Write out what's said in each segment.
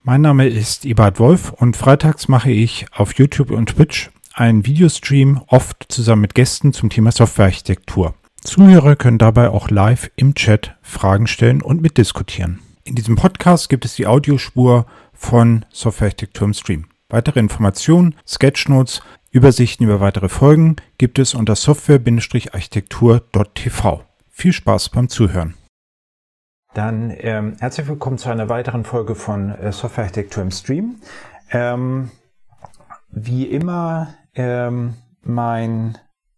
Mein Name ist Eberhard Wolf und freitags mache ich auf YouTube und Twitch einen Videostream, oft zusammen mit Gästen zum Thema Softwarearchitektur. Zuhörer können dabei auch live im Chat Fragen stellen und mitdiskutieren. In diesem Podcast gibt es die Audiospur von Softwarearchitektur im Stream. Weitere Informationen, Sketchnotes, Übersichten über weitere Folgen gibt es unter software-architektur.tv. Viel Spaß beim Zuhören. Dann herzlich willkommen zu einer weiteren Folge von Softwarearchitektur im Stream. Wie immer mein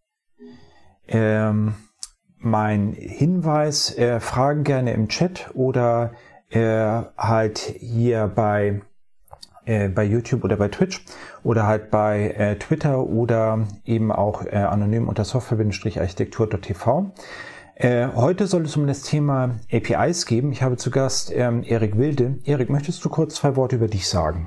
Hinweis, Fragen gerne im Chat oder halt hier bei YouTube oder bei Twitch oder halt bei Twitter oder eben auch anonym unter software-architektur.tv. Heute soll es um das Thema APIs gehen. Ich habe zu Gast Erik Wilde. Erik, möchtest du kurz 2 Worte über dich sagen?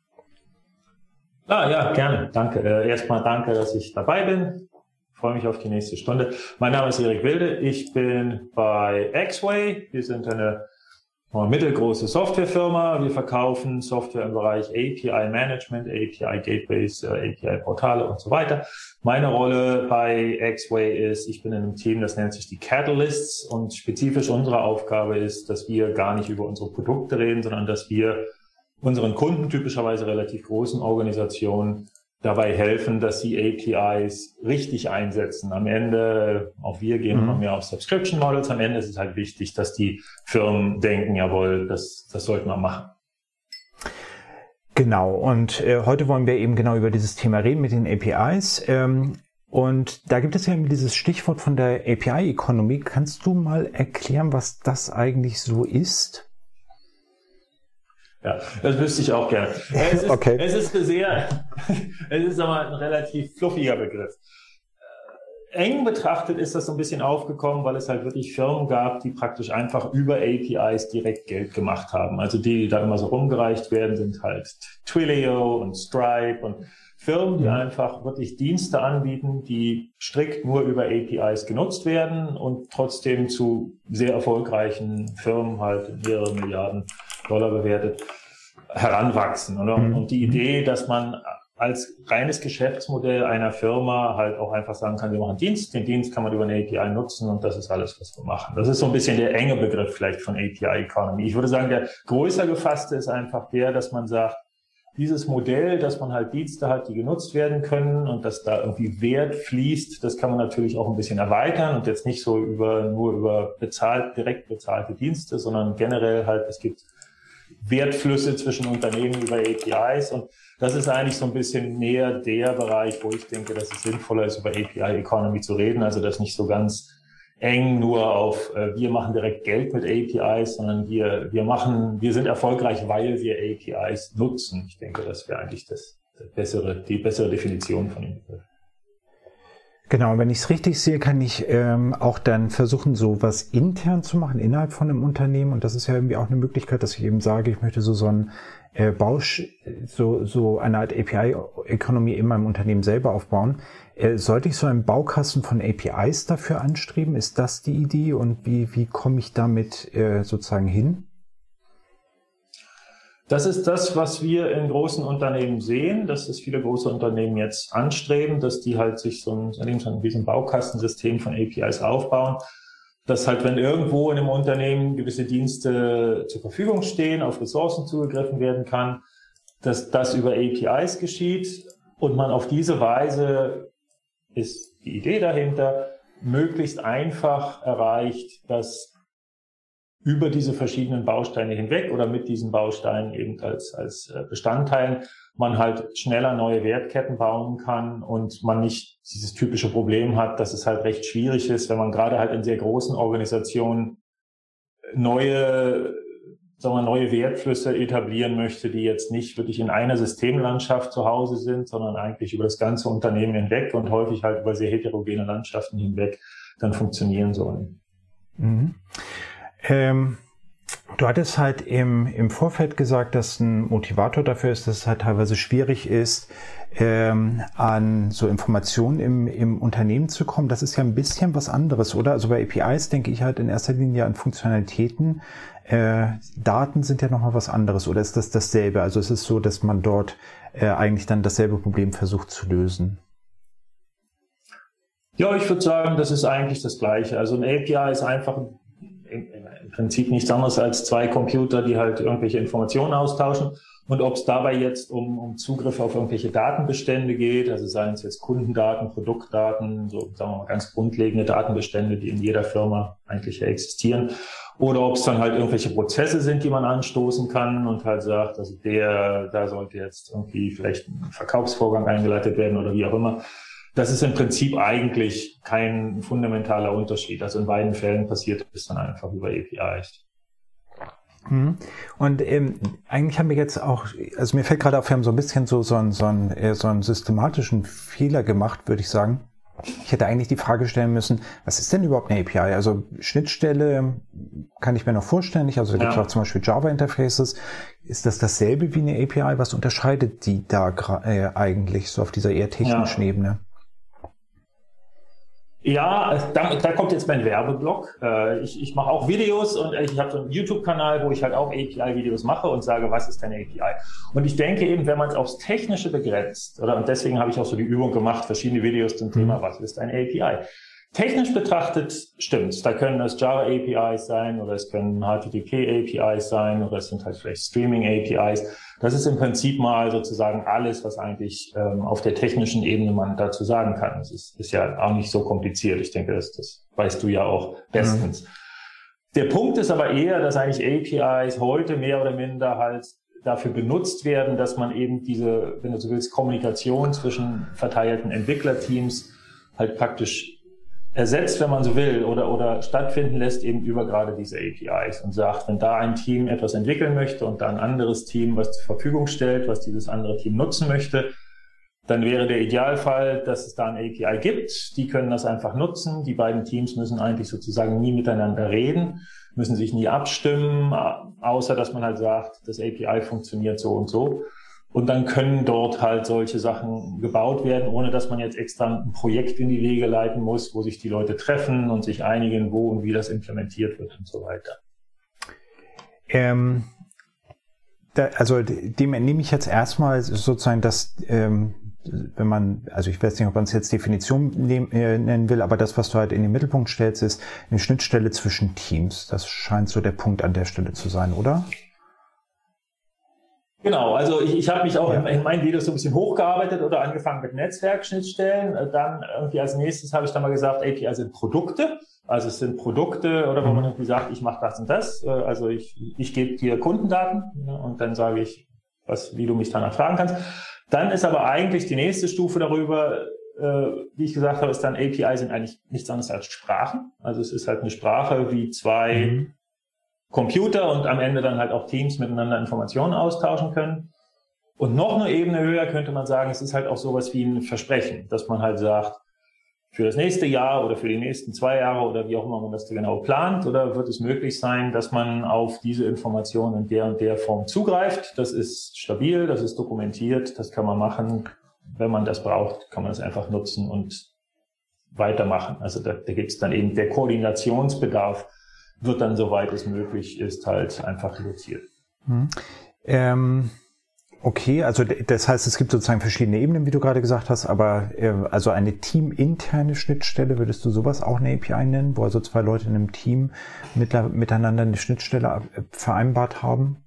Ja, gerne. Danke. Erstmal danke, dass ich dabei bin. Ich freue mich auf die nächste Stunde. Mein Name ist Erik Wilde. Ich bin bei Xway. Wir sind eine mittelgroße Softwarefirma. Wir verkaufen Software im Bereich API Management, API Gateways, API Portale und so weiter. Meine Rolle bei Xway ist, ich bin in einem Team, das nennt sich die Catalysts, und spezifisch unsere Aufgabe ist, dass wir gar nicht über unsere Produkte reden, sondern dass wir unseren Kunden, typischerweise relativ großen Organisationen, dabei helfen, dass sie APIs richtig einsetzen. Am Ende, auch wir gehen immer mehr auf Subscription Models, am Ende ist es halt wichtig, dass die Firmen denken, jawohl, das sollten wir machen. Genau, und heute wollen wir eben genau über dieses Thema reden mit den APIs. Und da gibt es ja eben dieses Stichwort von der API-Economy. Kannst du mal erklären, was das eigentlich so ist? Ja, das wüsste ich auch gerne. Es ist aber ein relativ fluffiger Begriff. Eng betrachtet ist das so ein bisschen aufgekommen, weil es halt wirklich Firmen gab, die praktisch einfach über APIs direkt Geld gemacht haben. Also die da immer so rumgereicht werden, sind halt Twilio und Stripe und Firmen, die einfach wirklich Dienste anbieten, die strikt nur über APIs genutzt werden und trotzdem zu sehr erfolgreichen Firmen halt mehrere Milliarden $Milliarden bewertet heranwachsen. Oder? Und die Idee, dass man als reines Geschäftsmodell einer Firma halt auch einfach sagen kann, wir machen Dienst, den Dienst kann man über eine API nutzen und das ist alles, was wir machen. Das ist so ein bisschen der enge Begriff vielleicht von API Economy. Ich würde sagen, der größer gefasste ist einfach der, dass man sagt, dieses Modell, dass man halt Dienste hat, die genutzt werden können und dass da irgendwie Wert fließt, das kann man natürlich auch ein bisschen erweitern und jetzt nicht so nur über direkt bezahlte Dienste, sondern generell halt, es gibt Wertflüsse zwischen Unternehmen über APIs, und das ist eigentlich so ein bisschen näher der Bereich, wo ich denke, dass es sinnvoller ist, über API Economy zu reden, also das nicht so ganz eng nur auf, wir machen direkt Geld mit APIs, sondern wir sind erfolgreich, weil wir APIs nutzen. Ich denke, das wäre eigentlich die bessere Definition von dem Begriff. Genau, wenn ich es richtig sehe, kann ich auch dann versuchen, so was intern zu machen innerhalb von einem Unternehmen. Und das ist ja irgendwie auch eine Möglichkeit, dass ich eben sage, ich möchte so eine Art API-Economy in meinem Unternehmen selber aufbauen. Sollte ich so einen Baukasten von APIs dafür anstreben? Ist das die Idee? Und wie komme ich damit sozusagen hin? Das ist das, was wir in großen Unternehmen sehen, dass es viele große Unternehmen jetzt anstreben, dass die halt sich so ein Baukastensystem von APIs aufbauen, dass halt, wenn irgendwo in einem Unternehmen gewisse Dienste zur Verfügung stehen, auf Ressourcen zugegriffen werden kann, dass das über APIs geschieht und man auf diese Weise, ist die Idee dahinter, möglichst einfach erreicht, dass über diese verschiedenen Bausteine hinweg oder mit diesen Bausteinen eben als Bestandteilen man halt schneller neue Wertketten bauen kann und man nicht dieses typische Problem hat, dass es halt recht schwierig ist, wenn man gerade halt in sehr großen Organisationen neue Wertflüsse etablieren möchte, die jetzt nicht wirklich in einer Systemlandschaft zu Hause sind, sondern eigentlich über das ganze Unternehmen hinweg und häufig halt über sehr heterogene Landschaften hinweg dann funktionieren sollen. Mhm. Du hattest halt im Vorfeld gesagt, dass ein Motivator dafür ist, dass es halt teilweise schwierig ist, an so Informationen im Unternehmen zu kommen. Das ist ja ein bisschen was anderes, oder? Also bei APIs denke ich halt in erster Linie an Funktionalitäten, Daten sind ja nochmal was anderes, oder ist das dasselbe? Also es ist so, dass man dort eigentlich dann dasselbe Problem versucht zu lösen. Ja, ich würde sagen, das ist eigentlich das Gleiche. Also ein API ist einfach im Prinzip nichts anderes als zwei Computer, die halt irgendwelche Informationen austauschen. Und ob es dabei jetzt um Zugriff auf irgendwelche Datenbestände geht, also seien es jetzt Kundendaten, Produktdaten, so sagen wir mal ganz grundlegende Datenbestände, die in jeder Firma eigentlich ja existieren, oder ob es dann halt irgendwelche Prozesse sind, die man anstoßen kann und halt sagt, also da sollte jetzt irgendwie vielleicht ein Verkaufsvorgang eingeleitet werden oder wie auch immer. Das ist im Prinzip eigentlich kein fundamentaler Unterschied. Also in beiden Fällen passiert es dann einfach über APIs. Und eigentlich haben wir jetzt auch, also mir fällt gerade auf, wir haben so ein bisschen so einen systematischen Fehler gemacht, würde ich sagen. Ich hätte eigentlich die Frage stellen müssen, was ist denn überhaupt eine API? Also Schnittstelle kann ich mir noch vorstellen, also da gibt es auch zum Beispiel Java-Interfaces. Ist das dasselbe wie eine API? Was unterscheidet die da eigentlich so auf dieser eher technischen Ebene? Ja, da kommt jetzt mein Werbeblock. Ich mache auch Videos und ich habe so einen YouTube-Kanal, wo ich halt auch API-Videos mache und sage, was ist denn API? Und ich denke eben, wenn man es aufs Technische begrenzt, und deswegen habe ich auch so die Übung gemacht, verschiedene Videos zum Thema, was ist ein API? Technisch betrachtet stimmt's. Da können es Java APIs sein oder es können HTTP APIs sein oder es sind halt vielleicht Streaming APIs. Das ist im Prinzip mal sozusagen alles, was eigentlich auf der technischen Ebene man dazu sagen kann. Es ist ja auch nicht so kompliziert. Ich denke, das weißt du ja auch bestens. Der Punkt ist aber eher, dass eigentlich APIs heute mehr oder minder halt dafür benutzt werden, dass man eben diese, wenn du so willst, Kommunikation zwischen verteilten Entwicklerteams halt praktisch ersetzt, wenn man so will, oder stattfinden lässt eben über gerade diese APIs und sagt, wenn da ein Team etwas entwickeln möchte und da ein anderes Team was zur Verfügung stellt, was dieses andere Team nutzen möchte, dann wäre der Idealfall, dass es da ein API gibt. Die können das einfach nutzen. Die beiden Teams müssen eigentlich sozusagen nie miteinander reden, müssen sich nie abstimmen, außer dass man halt sagt, das API funktioniert so und so. Und dann können dort halt solche Sachen gebaut werden, ohne dass man jetzt extra ein Projekt in die Wege leiten muss, wo sich die Leute treffen und sich einigen, wo und wie das implementiert wird und so weiter. Also dem entnehme ich jetzt erstmal sozusagen, dass wenn man, also ich weiß nicht, ob man es jetzt Definition nennen will, aber das, was du halt in den Mittelpunkt stellst, ist eine Schnittstelle zwischen Teams. Das scheint so der Punkt an der Stelle zu sein, oder? Genau, also ich habe mich auch in meinen Videos so ein bisschen hochgearbeitet oder angefangen mit Netzwerkschnittstellen. Dann irgendwie als nächstes habe ich dann mal gesagt, API sind Produkte. Also es sind Produkte, oder wo man irgendwie sagt, ich mache das und das. Also ich gebe dir Kundendaten und dann sage ich, wie du mich danach fragen kannst. Dann ist aber eigentlich die nächste Stufe darüber, wie ich gesagt habe, ist dann API sind eigentlich nichts anderes als Sprachen. Also es ist halt eine Sprache, wie zwei Computer und am Ende dann halt auch Teams miteinander Informationen austauschen können. Und noch eine Ebene höher könnte man sagen, es ist halt auch sowas wie ein Versprechen, dass man halt sagt, für das nächste Jahr oder für die nächsten 2 Jahre oder wie auch immer man das genau plant, oder wird es möglich sein, dass man auf diese Informationen in der und der Form zugreift. Das ist stabil, das ist dokumentiert, das kann man machen. Wenn man das braucht, kann man das einfach nutzen und weitermachen. Also da gibt es dann eben der Koordinationsbedarf, wird dann, soweit es möglich ist, halt einfach reduziert. Okay, also das heißt, es gibt sozusagen verschiedene Ebenen, wie du gerade gesagt hast, aber also eine teaminterne Schnittstelle, würdest du sowas auch eine API nennen, wo also 2 Leute in einem Team miteinander eine Schnittstelle vereinbart haben?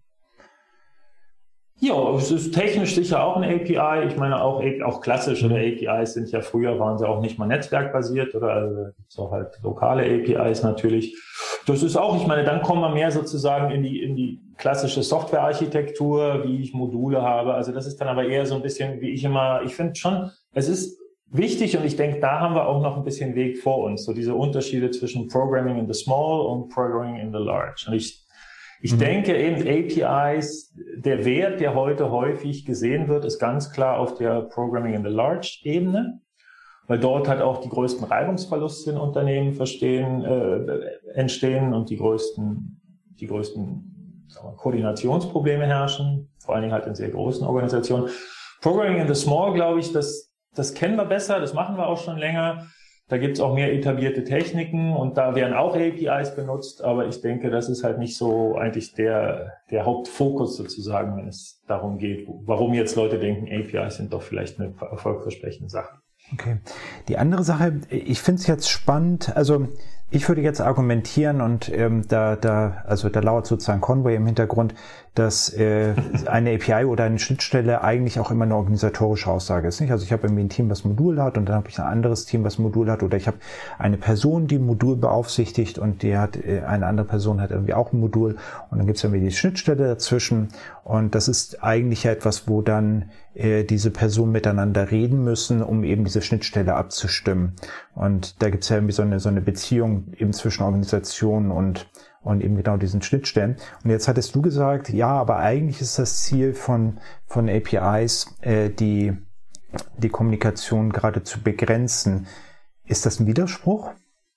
Ja, es ist technisch sicher auch eine API. Ich meine, auch klassische APIs sind ja waren sie auch nicht mal netzwerkbasiert, oder also gibt's auch halt lokale APIs natürlich. Das ist auch, ich meine, dann kommen wir mehr sozusagen in die klassische Softwarearchitektur, wie ich Module habe. Also das ist dann aber eher so ein bisschen, ich finde schon, es ist wichtig und ich denke, da haben wir auch noch ein bisschen Weg vor uns. So diese Unterschiede zwischen Programming in the Small und Programming in the Large. Und ich denke eben APIs, der Wert, der heute häufig gesehen wird, ist ganz klar auf der Programming in the Large Ebene, weil dort halt auch die größten Reibungsverluste in Unternehmen entstehen und die größten sagen wir, Koordinationsprobleme herrschen, vor allen Dingen halt in sehr großen Organisationen. Programming in the Small, glaube ich, das kennen wir besser, das machen wir auch schon länger. Da gibt's auch mehr etablierte Techniken und da werden auch APIs benutzt, aber ich denke, das ist halt nicht so eigentlich der Hauptfokus sozusagen, wenn es darum geht, warum jetzt Leute denken, APIs sind doch vielleicht eine erfolgversprechende Sache. Okay. Die andere Sache, ich finde es jetzt spannend, also ich würde jetzt argumentieren und da lauert sozusagen Conway im Hintergrund, dass eine API oder eine Schnittstelle eigentlich auch immer eine organisatorische Aussage ist, nicht? Also ich habe irgendwie ein Team, was Modul hat und dann habe ich ein anderes Team, was Modul hat oder ich habe eine Person, die ein Modul beaufsichtigt und die hat eine andere Person hat irgendwie auch ein Modul und dann gibt es irgendwie die Schnittstelle dazwischen und das ist eigentlich ja etwas, wo dann diese Personen miteinander reden müssen, um eben diese Schnittstelle abzustimmen. Und da gibt es ja irgendwie so eine Beziehung eben zwischen Organisationen und eben genau diesen Schnittstellen. Und jetzt hattest du gesagt, ja, aber eigentlich ist das Ziel von APIs, die Kommunikation gerade zu begrenzen. Ist das ein Widerspruch?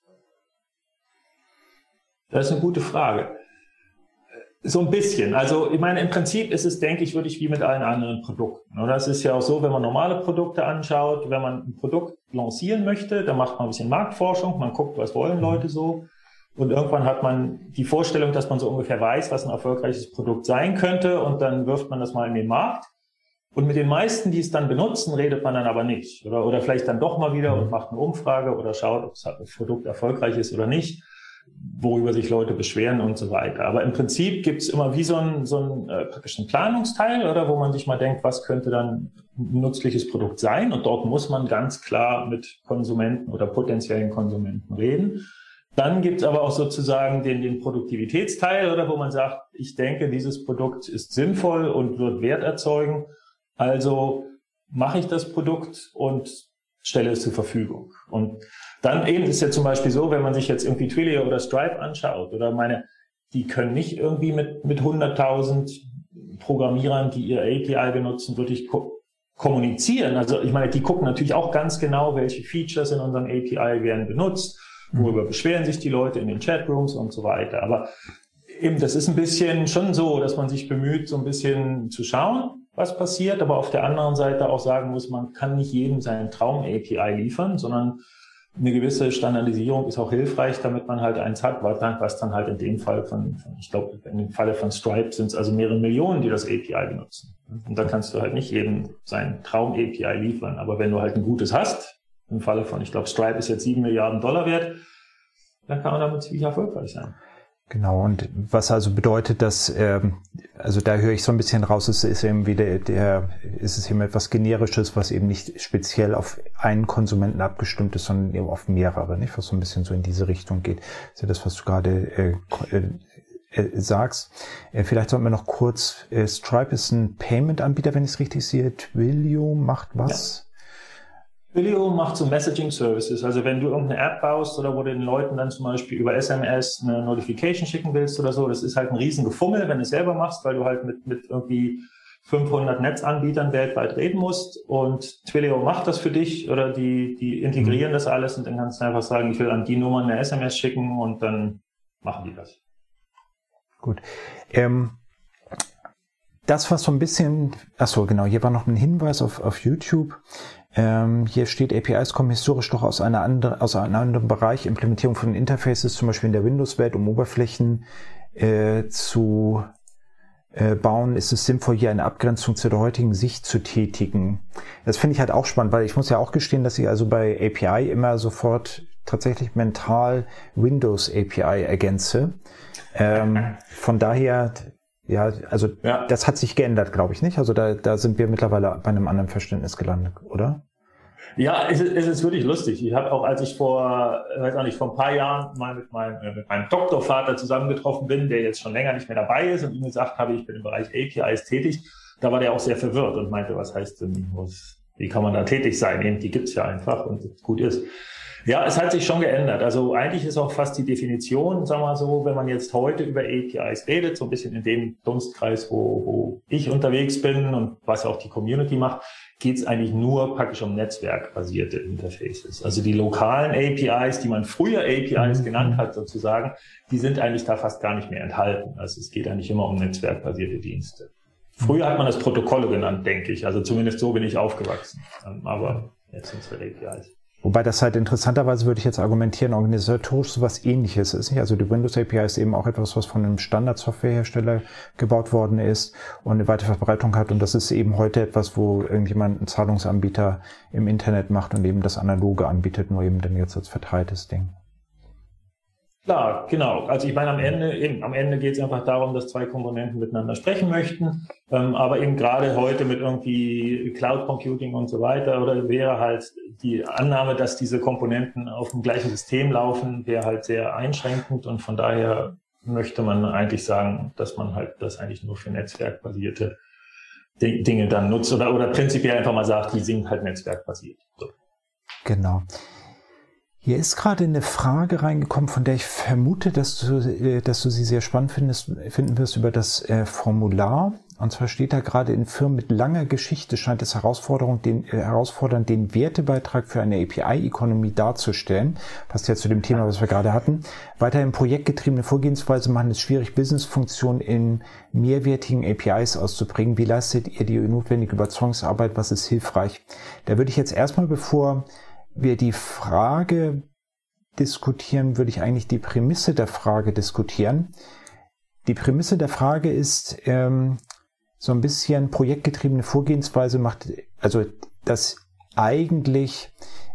Das ist eine gute Frage. So ein bisschen. Also ich meine, im Prinzip ist es, denke ich, wirklich wie mit allen anderen Produkten. Und das ist ja auch so, wenn man normale Produkte anschaut, wenn man ein Produkt lancieren möchte, dann macht man ein bisschen Marktforschung, man guckt, was wollen Leute so. Und irgendwann hat man die Vorstellung, dass man so ungefähr weiß, was ein erfolgreiches Produkt sein könnte und dann wirft man das mal in den Markt. Und mit den meisten, die es dann benutzen, redet man dann aber nicht. Oder vielleicht dann doch mal wieder und macht eine Umfrage oder schaut, ob das Produkt erfolgreich ist oder nicht, worüber sich Leute beschweren und so weiter. Aber im Prinzip gibt es immer wie so praktisch ein Planungsteil, oder wo man sich mal denkt, was könnte dann ein nützliches Produkt sein? Und dort muss man ganz klar mit Konsumenten oder potenziellen Konsumenten reden. Dann gibt es aber auch sozusagen den Produktivitätsteil, oder wo man sagt, ich denke, dieses Produkt ist sinnvoll und wird Wert erzeugen. Also mache ich das Produkt und stelle es zur Verfügung. Und dann eben ist ja zum Beispiel so, wenn man sich jetzt irgendwie Twilio oder Stripe anschaut, oder die können nicht irgendwie mit 100.000 Programmierern, die ihre API benutzen, wirklich kommunizieren. Also ich meine, die gucken natürlich auch ganz genau, welche Features in unserem API werden benutzt, worüber beschweren sich die Leute in den Chatrooms und so weiter. Aber eben, das ist ein bisschen schon so, dass man sich bemüht, so ein bisschen zu schauen, was passiert, aber auf der anderen Seite auch sagen muss, man kann nicht jedem seinen Traum-API liefern, sondern eine gewisse Standardisierung ist auch hilfreich, damit man halt eins hat, was dann halt in dem Fall ich glaube, in dem Falle von Stripe sind es also mehrere Millionen, die das API benutzen. Und da kannst du halt nicht jedem seinen Traum-API liefern. Aber wenn du halt ein gutes hast, im Falle von, ich glaube, Stripe ist jetzt $7 Milliarden wert, dann kann man damit ziemlich erfolgreich sein. Genau, und was also bedeutet, dass, also da höre ich so ein bisschen raus, es ist eben wieder ist es eben etwas Generisches, was eben nicht speziell auf einen Konsumenten abgestimmt ist, sondern eben auf mehrere, nicht? Was so ein bisschen so in diese Richtung geht. Das ist ja das, was du gerade sagst. Vielleicht sollten wir noch kurz, Stripe ist ein Payment-Anbieter, wenn ich es richtig sehe. Twilio macht was? Ja. Twilio macht so Messaging Services. Also wenn du irgendeine App baust oder wo du den Leuten dann zum Beispiel über SMS eine Notification schicken willst oder so, das ist halt ein riesen Gefummel, wenn du es selber machst, weil du halt mit irgendwie 500 Netzanbietern weltweit reden musst. Und Twilio macht das für dich oder die integrieren das alles und dann kannst du einfach sagen, ich will an die Nummer eine SMS schicken und dann machen die das. Gut. Das war so ein bisschen, achso, genau, hier war noch ein Hinweis auf YouTube. Hier steht, APIs kommen historisch doch aus einem anderen Bereich, Implementierung von Interfaces, zum Beispiel in der Windows-Welt, um Oberflächen zu bauen, ist es sinnvoll, hier eine Abgrenzung zu der heutigen Sicht zu tätigen. Das finde ich halt auch spannend, weil ich muss ja auch gestehen, dass ich also bei API immer sofort tatsächlich mental Windows API ergänze. Von daher, ja, also ja. Das hat sich geändert, glaube ich, nicht? Also da sind wir mittlerweile bei einem anderen Verständnis gelandet, oder? Ja, es ist wirklich lustig. Ich habe auch, als ich vor ein paar Jahren mal mit meinem Doktorvater zusammengetroffen bin, der jetzt schon länger nicht mehr dabei ist und ihm gesagt habe, ich bin im Bereich APIs tätig, da war der auch sehr verwirrt und meinte, was heißt denn, wie kann man da tätig sein? Eben, die gibt's ja einfach und gut ist. Ja, es hat sich schon geändert. Also eigentlich ist auch fast die Definition, sagen wir mal so, wenn man jetzt heute über APIs redet, so ein bisschen in dem Dunstkreis, wo ich unterwegs bin und was auch die Community macht, geht es eigentlich nur praktisch um netzwerkbasierte Interfaces. Also die lokalen APIs, die man früher APIs genannt hat sozusagen, die sind eigentlich da fast gar nicht mehr enthalten. Also es geht eigentlich immer um netzwerkbasierte Dienste. Früher hat man das Protokolle genannt, denke ich. Also zumindest so bin ich aufgewachsen. Aber jetzt sind es halt APIs. Wobei das halt interessanterweise, würde ich jetzt argumentieren, organisatorisch sowas Ähnliches ist. Also die Windows API ist eben auch etwas, was von einem Standard-Softwarehersteller gebaut worden ist und eine weite Verbreitung hat. Und das ist eben heute etwas, wo irgendjemand einen Zahlungsanbieter im Internet macht und eben das Analoge anbietet, nur eben dann jetzt als verteiltes Ding. Klar, genau. Also ich meine, am Ende geht es einfach darum, dass zwei Komponenten miteinander sprechen möchten. Aber eben gerade heute mit irgendwie Cloud Computing und so weiter, oder wäre halt die Annahme, dass diese Komponenten auf dem gleichen System laufen, wäre halt sehr einschränkend. Und von daher möchte man eigentlich sagen, dass man halt das eigentlich nur für netzwerkbasierte Dinge dann nutzt oder prinzipiell einfach mal sagt, die sind halt netzwerkbasiert. So. Genau. Hier ist gerade eine Frage reingekommen, von der ich vermute, dass du sie sehr spannend finden wirst über das Formular. Und zwar steht da gerade: In Firmen mit langer Geschichte scheint es herausfordernd, den Wertebeitrag für eine API-Ökonomie darzustellen. Passt ja zu dem Thema, was wir gerade hatten. Weiterhin projektgetriebene Vorgehensweise machen es schwierig, Businessfunktionen in mehrwertigen APIs auszubringen. Wie leistet ihr die notwendige Überzeugungsarbeit? Was ist hilfreich? Da würde ich jetzt erstmal, bevor wir die Frage diskutieren, würde ich eigentlich die Prämisse der Frage diskutieren. Die Prämisse der Frage ist so ein bisschen projektgetriebene Vorgehensweise macht, also dass eigentlich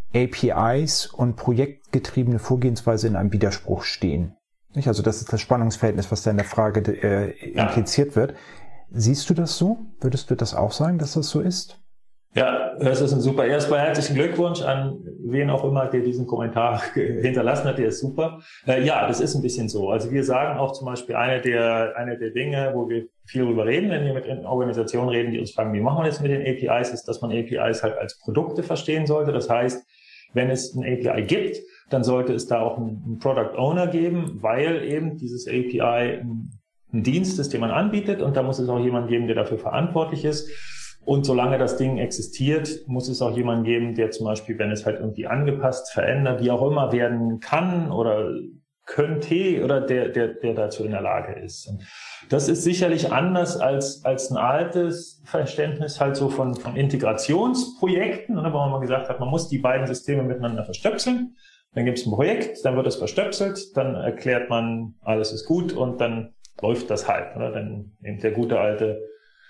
APIs und projektgetriebene Vorgehensweise in einem Widerspruch stehen. Nicht? Also das ist das Spannungsverhältnis, was da in der Frage impliziert wird. Siehst du das so? Würdest du das auch sagen, dass das so ist? Ja, das ist ein super. Erstmal herzlichen Glückwunsch an wen auch immer, der diesen Kommentar hinterlassen hat. Der ist super. Ja, das ist ein bisschen so. Also wir sagen auch zum Beispiel eine der Dinge, wo wir viel drüber reden, wenn wir mit Organisationen reden, die uns fragen, wie machen wir das mit den APIs, ist, dass man APIs halt als Produkte verstehen sollte. Das heißt, wenn es ein API gibt, dann sollte es da auch einen Product Owner geben, weil eben dieses API ein Dienst ist, den man anbietet, und da muss es auch jemanden geben, der dafür verantwortlich ist. Und solange das Ding existiert, muss es auch jemanden geben, der zum Beispiel, wenn es halt irgendwie angepasst, verändert, wie auch immer werden kann oder könnte, oder der dazu in der Lage ist. Und das ist sicherlich anders als ein altes Verständnis halt so von Integrationsprojekten, wo man mal gesagt hat, man muss die beiden Systeme miteinander verstöpseln. Dann gibt es ein Projekt, dann wird es verstöpselt, dann erklärt man, alles ist gut, und dann läuft das halt. Oder? Dann nimmt der gute alte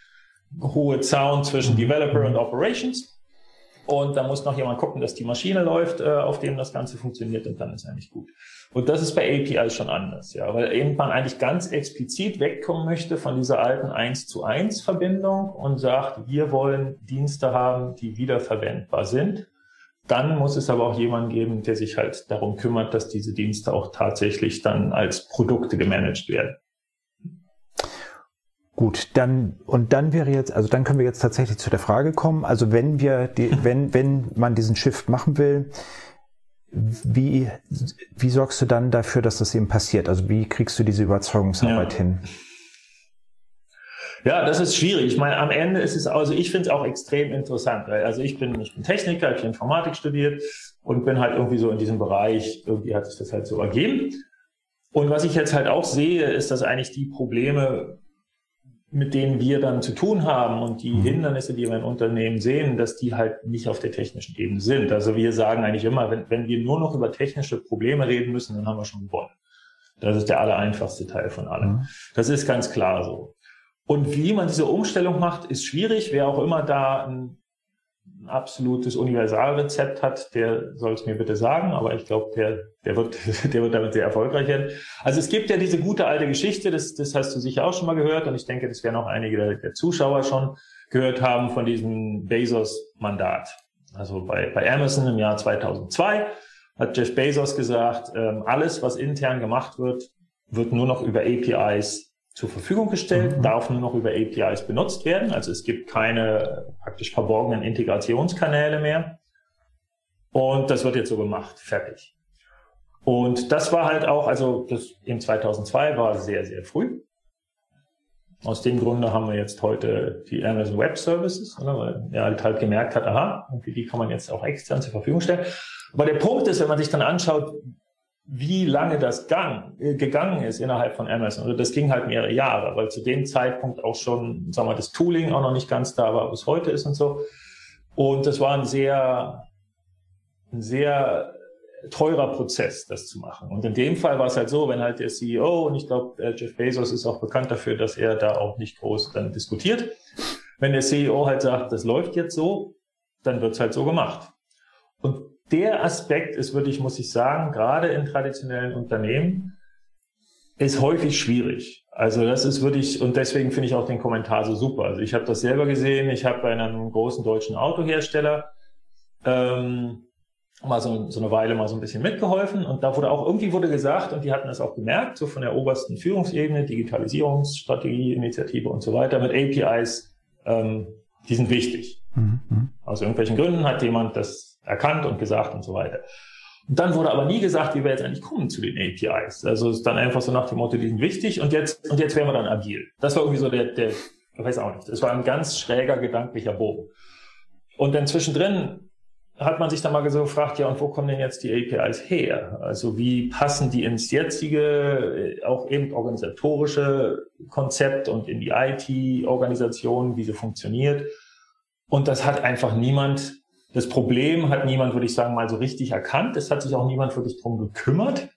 hohe Zaun zwischen Developer und Operations, und da muss noch jemand gucken, dass die Maschine läuft, auf dem das Ganze funktioniert, und dann ist eigentlich gut. Und das ist bei APIs schon anders, ja, weil eben man eigentlich ganz explizit wegkommen möchte von dieser alten 1:1 Verbindung und sagt, wir wollen Dienste haben, die wiederverwendbar sind. Dann muss es aber auch jemanden geben, der sich halt darum kümmert, dass diese Dienste auch tatsächlich dann als Produkte gemanagt werden. Gut, dann wäre jetzt, also dann können wir jetzt tatsächlich zu der Frage kommen. Also wenn man diesen Shift machen will, wie sorgst du dann dafür, dass das eben passiert? Also wie kriegst du diese Überzeugungsarbeit hin? Ja, das ist schwierig. Ich meine, am Ende ist es, also ich finde es auch extrem interessant. Also ich bin Techniker, ich habe Informatik studiert und bin halt irgendwie so in diesem Bereich, irgendwie hat sich das halt so ergeben. Und was ich jetzt halt auch sehe, ist, dass eigentlich die Probleme, mit denen wir dann zu tun haben, und die Hindernisse, die wir in Unternehmen sehen, dass die halt nicht auf der technischen Ebene sind. Also wir sagen eigentlich immer, wenn wir nur noch über technische Probleme reden müssen, dann haben wir schon gewonnen. Das ist der allereinfachste Teil von allem. Das ist ganz klar so. Und wie man diese Umstellung macht, ist schwierig. Wer auch immer da ein absolutes Universalrezept hat, der soll es mir bitte sagen, aber ich glaube, der wird damit sehr erfolgreich werden. Also es gibt ja diese gute alte Geschichte, das hast du sicher auch schon mal gehört, und ich denke, das werden auch einige der Zuschauer schon gehört haben, von diesem Bezos-Mandat. Also bei Amazon im Jahr 2002 hat Jeff Bezos gesagt, alles, was intern gemacht wird, wird nur noch über APIs zur Verfügung gestellt, darf nur noch über APIs benutzt werden. Also es gibt keine praktisch verborgenen Integrationskanäle mehr. Und das wird jetzt so gemacht. Fertig. Und das war halt auch, also das in 2002 war sehr, sehr früh. Aus dem Grunde haben wir jetzt heute die Amazon Web Services, oder? Weil er halt gemerkt hat, aha, die kann man jetzt auch extern zur Verfügung stellen. Aber der Punkt ist, wenn man sich dann anschaut, wie lange das gegangen ist innerhalb von Amazon. Also das ging halt mehrere Jahre, weil zu dem Zeitpunkt auch schon, sagen wir, das Tooling auch noch nicht ganz da war, bis heute ist und so. Und das war ein sehr ein sehr teurer Prozess, das zu machen. Und in dem Fall war es halt so, wenn halt der CEO, und ich glaube, Jeff Bezos ist auch bekannt dafür, dass er da auch nicht groß dann diskutiert. Wenn der CEO halt sagt, das läuft jetzt so, dann wird es halt so gemacht. Und der Aspekt ist wirklich, muss ich sagen, gerade in traditionellen Unternehmen, ist häufig schwierig. Also das ist wirklich, und deswegen finde ich auch den Kommentar so super. Also ich habe das selber gesehen, ich habe bei einem großen deutschen Autohersteller mal so eine Weile mal so ein bisschen mitgeholfen, und da wurde gesagt, und die hatten das auch gemerkt, so von der obersten Führungsebene, Digitalisierungsstrategie, Initiative und so weiter, mit APIs, die sind wichtig. Mhm. Aus irgendwelchen Gründen hat jemand das erkannt und gesagt und so weiter. Und dann wurde aber nie gesagt, wie wir jetzt eigentlich kommen zu den APIs. Also es ist dann einfach so nach dem Motto, die sind wichtig und jetzt werden wir dann agil. Das war irgendwie so ich weiß auch nicht, das war ein ganz schräger gedanklicher Bogen. Und dann zwischendrin hat man sich dann mal so gefragt, ja, und wo kommen denn jetzt die APIs her? Also wie passen die ins jetzige, auch eben organisatorische Konzept und in die IT-Organisation, wie sie funktioniert? Und das hat einfach das Problem hat niemand, würde ich sagen, mal so richtig erkannt. Es hat sich auch niemand wirklich drum gekümmert.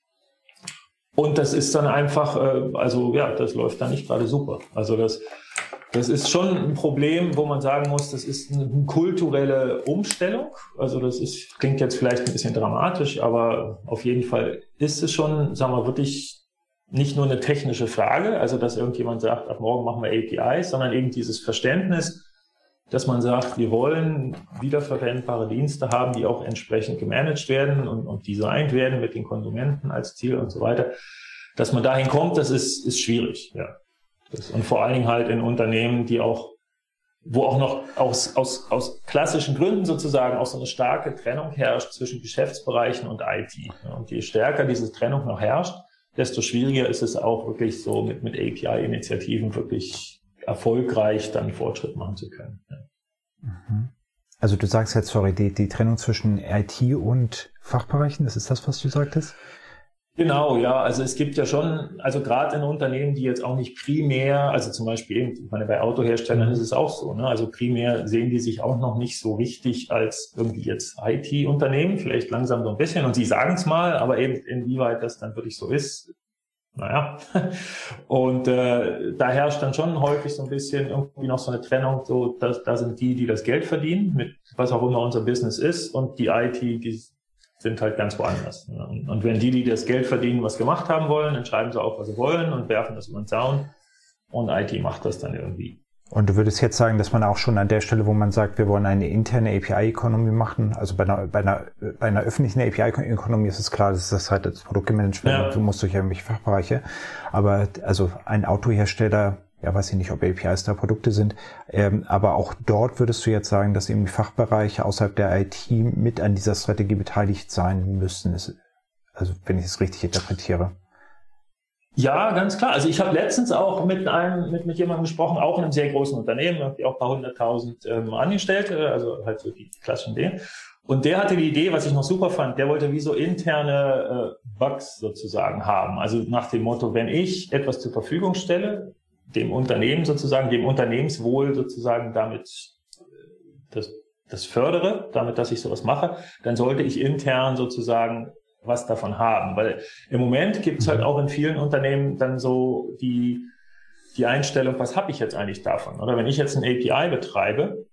Und das ist dann einfach, das läuft dann nicht gerade super. Also das ist schon ein Problem, wo man sagen muss, das ist eine kulturelle Umstellung. Also klingt jetzt vielleicht ein bisschen dramatisch, aber auf jeden Fall ist es schon, sagen wir, wirklich nicht nur eine technische Frage, also dass irgendjemand sagt, ab morgen machen wir APIs, sondern eben dieses Verständnis, dass man sagt, wir wollen wiederverwendbare Dienste haben, die auch entsprechend gemanagt werden und designt werden mit den Konsumenten als Ziel und so weiter. Dass man dahin kommt, das ist schwierig, ja. Und vor allen Dingen halt in Unternehmen, wo auch noch aus klassischen Gründen sozusagen auch so eine starke Trennung herrscht zwischen Geschäftsbereichen und IT. Und je stärker diese Trennung noch herrscht, desto schwieriger ist es auch wirklich so mit API-Initiativen wirklich erfolgreich dann Fortschritt machen zu können. Ja. Also du sagst jetzt, sorry, die Trennung zwischen IT und Fachbereichen, das ist das, was du sagtest? Genau, ja, also es gibt ja schon, also gerade in Unternehmen, die jetzt auch nicht primär, also zum Beispiel eben, ich meine, bei Autoherstellern ist es auch so, ne? Also primär sehen die sich auch noch nicht so wichtig als irgendwie jetzt IT-Unternehmen, vielleicht langsam so ein bisschen, und sie sagen es mal, aber eben inwieweit das dann wirklich so ist, naja. Und da herrscht dann schon häufig so ein bisschen irgendwie noch so eine Trennung, so da sind die das Geld verdienen, mit was auch immer unser Business ist, und die IT, die sind halt ganz woanders. Und wenn die das Geld verdienen, was gemacht haben wollen, dann schreiben sie auf, was sie wollen und werfen das über den Zaun, und IT macht das dann irgendwie. Und du würdest jetzt sagen, dass man auch schon an der Stelle, wo man sagt, wir wollen eine interne API-Ökonomie machen, also bei einer öffentlichen API-Ökonomie ist es klar, dass das halt das Produkt gemanagt wird, ja. Du musst durch irgendwelche Fachbereiche, aber also ein Autohersteller, ja, weiß ich nicht, ob APIs da Produkte sind, aber auch dort würdest du jetzt sagen, dass eben die Fachbereiche außerhalb der IT mit an dieser Strategie beteiligt sein müssen, also wenn ich es richtig interpretiere. Ja, ganz klar. Also ich habe letztens auch mit jemandem gesprochen, auch in einem sehr großen Unternehmen, auch ein paar 100.000 Angestellte, also halt so die klassischen Dinge. Und der hatte die Idee, was ich noch super fand, der wollte wie so interne Bugs sozusagen haben. Also nach dem Motto, wenn ich etwas zur Verfügung stelle, dem Unternehmen sozusagen, dem Unternehmenswohl sozusagen damit das fördere, damit, dass ich sowas mache, dann sollte ich intern sozusagen was davon haben. Weil im Moment gibt es halt auch in vielen Unternehmen dann so die Einstellung, was habe ich jetzt eigentlich davon? Oder wenn ich jetzt ein API betreibe,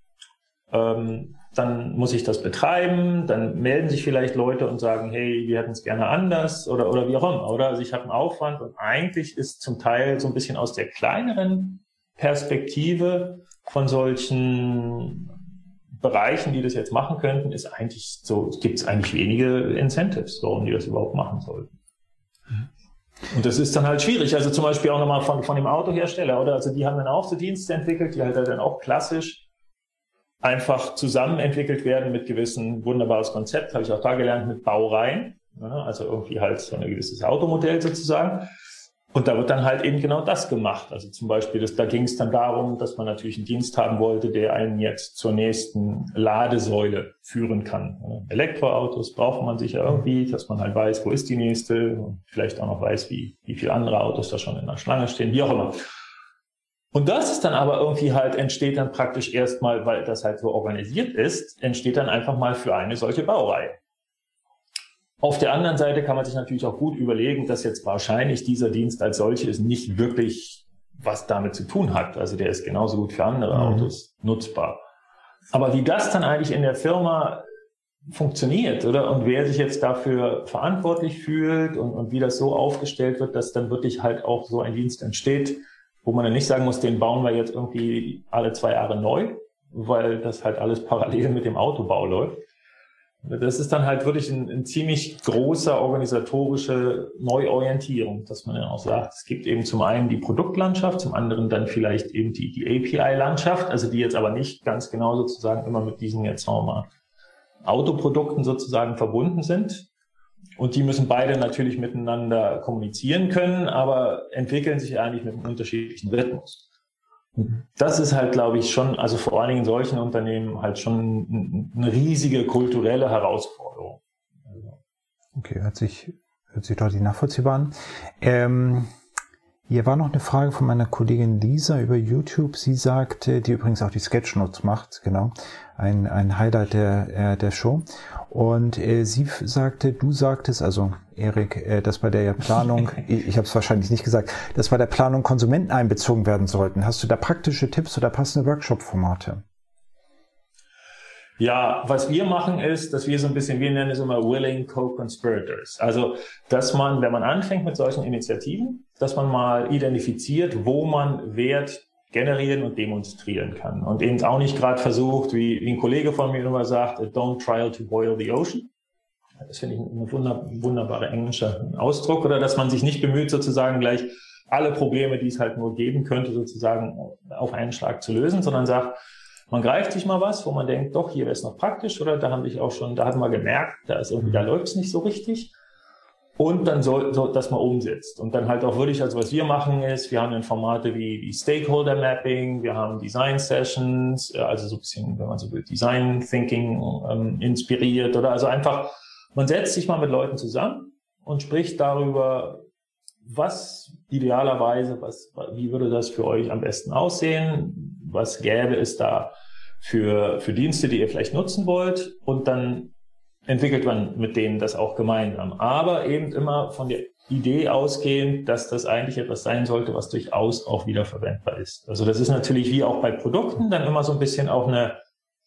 dann muss ich das betreiben, dann melden sich vielleicht Leute und sagen, hey, wir hätten es gerne anders oder wie auch immer. Oder also ich habe einen Aufwand, und eigentlich ist zum Teil so ein bisschen aus der kleineren Perspektive von solchen Bereichen, die das jetzt machen könnten, ist eigentlich so, gibt es eigentlich wenige Incentives, warum die das überhaupt machen sollten. Und das ist dann halt schwierig. Also zum Beispiel auch nochmal von dem Autohersteller, oder? Also die haben dann auch so Dienste entwickelt, die halt dann auch klassisch einfach zusammen entwickelt werden mit gewissen, wunderbares Konzept, habe ich auch da gelernt, mit Baureihen. Ja, also irgendwie halt so ein gewisses Automodell sozusagen. Und da wird dann halt eben genau das gemacht. Also zum Beispiel, da ging es dann darum, dass man natürlich einen Dienst haben wollte, der einen jetzt zur nächsten Ladesäule führen kann. Elektroautos braucht man sicher irgendwie, dass man halt weiß, wo ist die nächste, und vielleicht auch noch weiß, wie viele andere Autos da schon in der Schlange stehen, wie auch immer. Und das ist dann aber irgendwie halt, entsteht dann praktisch erstmal, weil das halt so organisiert ist, entsteht dann einfach mal für eine solche Baureihe. Auf der anderen Seite kann man sich natürlich auch gut überlegen, dass jetzt wahrscheinlich dieser Dienst als solches nicht wirklich was damit zu tun hat. Also der ist genauso gut für andere Autos nutzbar. Aber wie das dann eigentlich in der Firma funktioniert, oder? Und wer sich jetzt dafür verantwortlich fühlt und wie das so aufgestellt wird, dass dann wirklich halt auch so ein Dienst entsteht, wo man dann nicht sagen muss, den bauen wir jetzt irgendwie alle 2 Jahre neu, weil das halt alles parallel mit dem Autobau läuft. Das ist dann halt wirklich ein ziemlich großer organisatorische Neuorientierung, dass man dann auch sagt, es gibt eben zum einen die Produktlandschaft, zum anderen dann vielleicht eben die API-Landschaft, also die jetzt aber nicht ganz genau sozusagen immer mit diesen jetzt sagen wir mal Autoprodukten sozusagen verbunden sind. Und die müssen beide natürlich miteinander kommunizieren können, aber entwickeln sich eigentlich mit einem unterschiedlichen Rhythmus. Das ist halt, glaube ich, schon, also vor allen Dingen in solchen Unternehmen halt schon eine riesige kulturelle Herausforderung. Okay, hört sich deutlich nachvollziehbar an. Hier war noch eine Frage von meiner Kollegin Lisa über YouTube. Sie sagte, die übrigens auch die Sketchnotes macht, genau, ein Highlight der Show. Und sie sagte, du sagtest, also Erik, dass bei der Planung, ich habe es wahrscheinlich nicht gesagt, dass bei der Planung Konsumenten einbezogen werden sollten. Hast du da praktische Tipps oder passende Workshop-Formate? Ja, was wir machen ist, dass wir so ein bisschen, wir nennen es immer willing co-conspirators. Also, dass man, wenn man anfängt mit solchen Initiativen, dass man mal identifiziert, wo man Wert generieren und demonstrieren kann. Und eben auch nicht gerade versucht, wie ein Kollege von mir immer sagt, don't try to boil the ocean. Das finde ich ein wunderbarer englischer Ausdruck. Oder dass man sich nicht bemüht, sozusagen gleich alle Probleme, die es halt nur geben könnte, sozusagen auf einen Schlag zu lösen, sondern sagt, man greift sich mal was, wo man denkt, doch, hier wäre es noch praktisch, oder da hat man gemerkt, da läuft es nicht so richtig. Und dann so dass man umsetzt. Und dann halt auch wirklich, also was wir machen ist, wir haben dann Formate wie Stakeholder Mapping, wir haben Design Sessions, also so ein bisschen, wenn man so will, Design Thinking inspiriert, oder also einfach, man setzt sich mal mit Leuten zusammen und spricht darüber, was idealerweise, wie würde das für euch am besten aussehen, was gäbe es da für Dienste, die ihr vielleicht nutzen wollt, und dann entwickelt man mit denen das auch gemeinsam. Aber eben immer von der Idee ausgehend, dass das eigentlich etwas sein sollte, was durchaus auch wiederverwendbar ist. Also das ist natürlich wie auch bei Produkten dann immer so ein bisschen auch mehr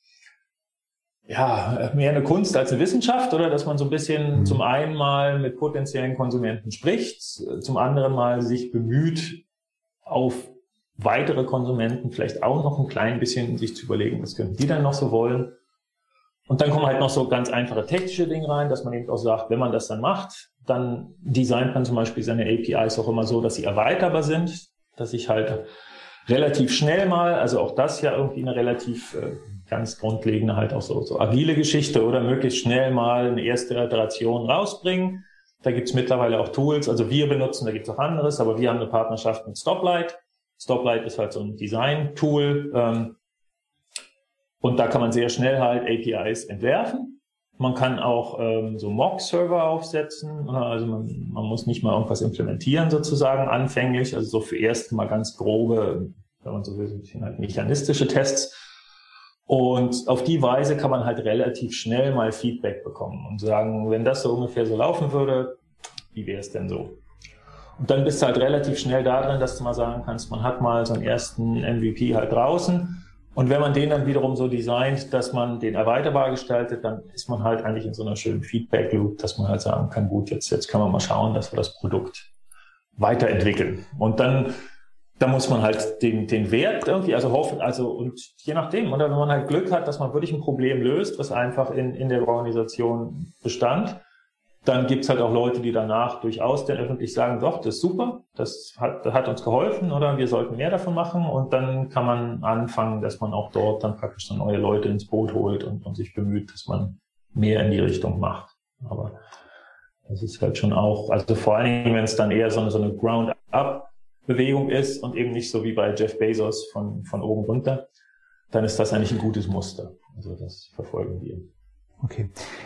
eine Kunst als eine Wissenschaft, oder dass man so ein bisschen zum einen mal mit potenziellen Konsumenten spricht, zum anderen mal sich bemüht, auf weitere Konsumenten vielleicht auch noch ein klein bisschen sich zu überlegen, was können die dann noch so wollen. Und dann kommen halt noch so ganz einfache technische Dinge rein, dass man eben auch sagt, wenn man das dann macht, dann designt man zum Beispiel seine APIs auch immer so, dass sie erweiterbar sind, dass ich halt relativ schnell mal, also auch das ja irgendwie eine relativ ganz grundlegende halt auch so agile Geschichte, oder möglichst schnell mal eine erste Iteration rausbringen. Da gibt's mittlerweile auch Tools, also wir benutzen, da gibt's auch anderes, aber wir haben eine Partnerschaft mit Stoplight. Stoplight ist halt so ein Design-Tool, und da kann man sehr schnell halt APIs entwerfen. Man kann auch so Mock-Server aufsetzen. Also man muss nicht mal irgendwas implementieren sozusagen anfänglich. Also so für erst mal ganz grobe, wenn man so will, so ein bisschen halt mechanistische Tests. Und auf die Weise kann man halt relativ schnell mal Feedback bekommen und sagen, wenn das so ungefähr so laufen würde, wie wäre es denn so? Und dann bist du halt relativ schnell da drin, dass du mal sagen kannst, man hat mal so einen ersten MVP halt draußen. Und wenn man den dann wiederum so designt, dass man den erweiterbar gestaltet, dann ist man halt eigentlich in so einer schönen Feedback-Loop, dass man halt sagen kann, gut, jetzt können wir mal schauen, dass wir das Produkt weiterentwickeln. Und dann muss man halt den Wert irgendwie, also hoffen, und je nachdem, oder wenn man halt Glück hat, dass man wirklich ein Problem löst, was einfach in der Organisation bestand, dann gibt's halt auch Leute, die danach durchaus dann öffentlich sagen, doch, das ist super, das hat uns geholfen, oder wir sollten mehr davon machen, und dann kann man anfangen, dass man auch dort dann praktisch so neue Leute ins Boot holt und sich bemüht, dass man mehr in die Richtung macht. Aber das ist halt schon auch, also vor allen Dingen, wenn es dann eher so eine Ground-up-Bewegung ist und eben nicht so wie bei Jeff Bezos von oben runter, dann ist das eigentlich ein gutes Muster. Also das verfolgen wir. Okay.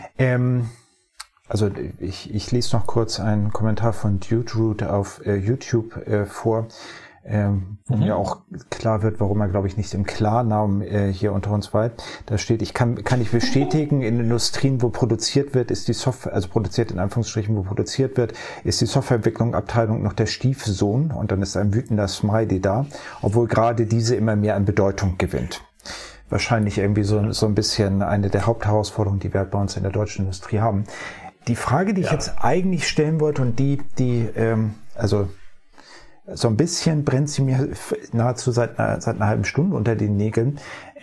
Also ich lese noch kurz einen Kommentar von Dude Root auf YouTube vor. wo mir auch klar wird, warum er, glaube ich, nicht im Klarnamen hier unter uns weilt. Da steht, ich kann nicht bestätigen, in Industrien, wo produziert wird, ist die Software, also produziert in Anführungsstrichen, wo produziert wird, ist die Softwareentwicklung Abteilung noch der Stiefsohn und dann ist ein wütender Smiley da, obwohl gerade diese immer mehr an Bedeutung gewinnt. Wahrscheinlich irgendwie so ein bisschen eine der Hauptherausforderungen, die wir bei uns in der deutschen Industrie haben. Die Frage, die ich jetzt eigentlich stellen wollte und also so ein bisschen brennt sie mir nahezu seit einer halben Stunde unter den Nägeln.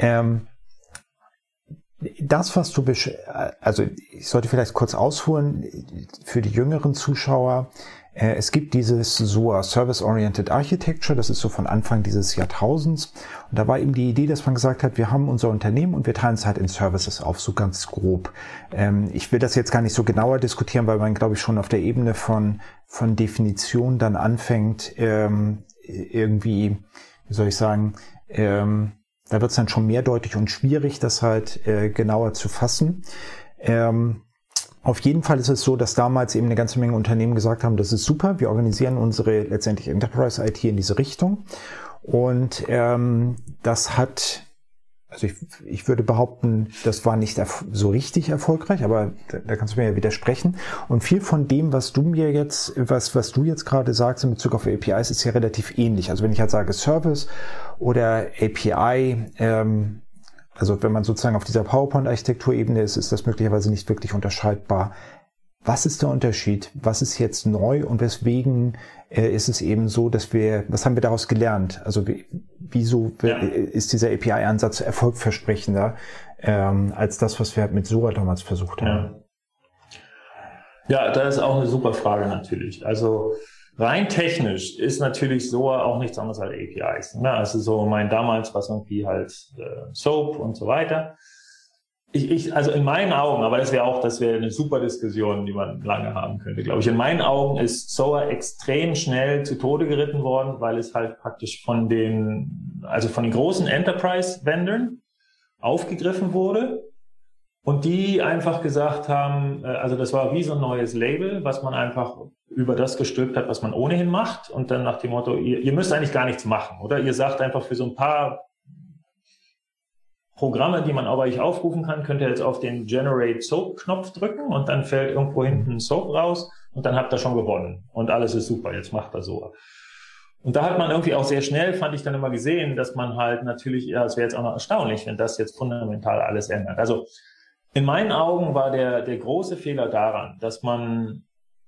Das, was du also ich sollte vielleicht kurz ausholen für die jüngeren Zuschauer. Es gibt dieses SOA, Service-Oriented Architecture, das ist so von Anfang dieses Jahrtausends. Und da war eben die Idee, dass man gesagt hat, wir haben unser Unternehmen und wir teilen es halt in Services auf, so ganz grob. Ich will das jetzt gar nicht so genauer diskutieren, weil man, glaube ich, schon auf der Ebene von Definition dann anfängt, irgendwie, wie soll ich sagen, da wird es dann schon mehrdeutig und schwierig, das halt genauer zu fassen. Auf jeden Fall ist es so, dass damals eben eine ganze Menge Unternehmen gesagt haben, das ist super, wir organisieren unsere letztendlich Enterprise IT in diese Richtung. Und das hat, also ich würde behaupten, das war nicht so richtig erfolgreich, aber da kannst du mir ja widersprechen. Und viel von dem, was du mir jetzt, was du jetzt gerade sagst in Bezug auf APIs, ist ja relativ ähnlich. Also wenn ich halt sage Service oder API, also wenn man sozusagen auf dieser PowerPoint-Architekturebene ist, ist das möglicherweise nicht wirklich unterscheidbar. Was ist der Unterschied? Was ist jetzt neu und weswegen ist es eben so, was haben wir daraus gelernt? Also wieso ist dieser API-Ansatz erfolgversprechender als das, was wir mit SOA damals versucht haben? Ja, das ist auch eine super Frage natürlich. Also rein technisch ist natürlich SOA auch nichts anderes als APIs. Ne? Also so damals war es irgendwie halt SOAP und so weiter. Also in meinen Augen, aber das wäre eine super Diskussion, die man lange haben könnte, glaube ich. In meinen Augen ist SOA extrem schnell zu Tode geritten worden, weil es halt praktisch von den großen Enterprise-Vendern aufgegriffen wurde. Und die einfach gesagt haben, also das war wie so ein neues Label, was man einfach über das gestülpt hat, was man ohnehin macht. Und dann nach dem Motto, ihr müsst eigentlich gar nichts machen, oder? Ihr sagt einfach für so ein paar Programme, die man aber nicht aufrufen kann, könnt ihr jetzt auf den Generate Soap-Knopf drücken und dann fällt irgendwo hinten Soap raus und dann habt ihr schon gewonnen. Und alles ist super, jetzt macht er so. Und da hat man irgendwie auch sehr schnell, fand ich dann immer gesehen, dass man halt natürlich, es wäre jetzt auch noch erstaunlich, wenn das jetzt fundamental alles ändert. Also in meinen Augen war der große Fehler daran, dass man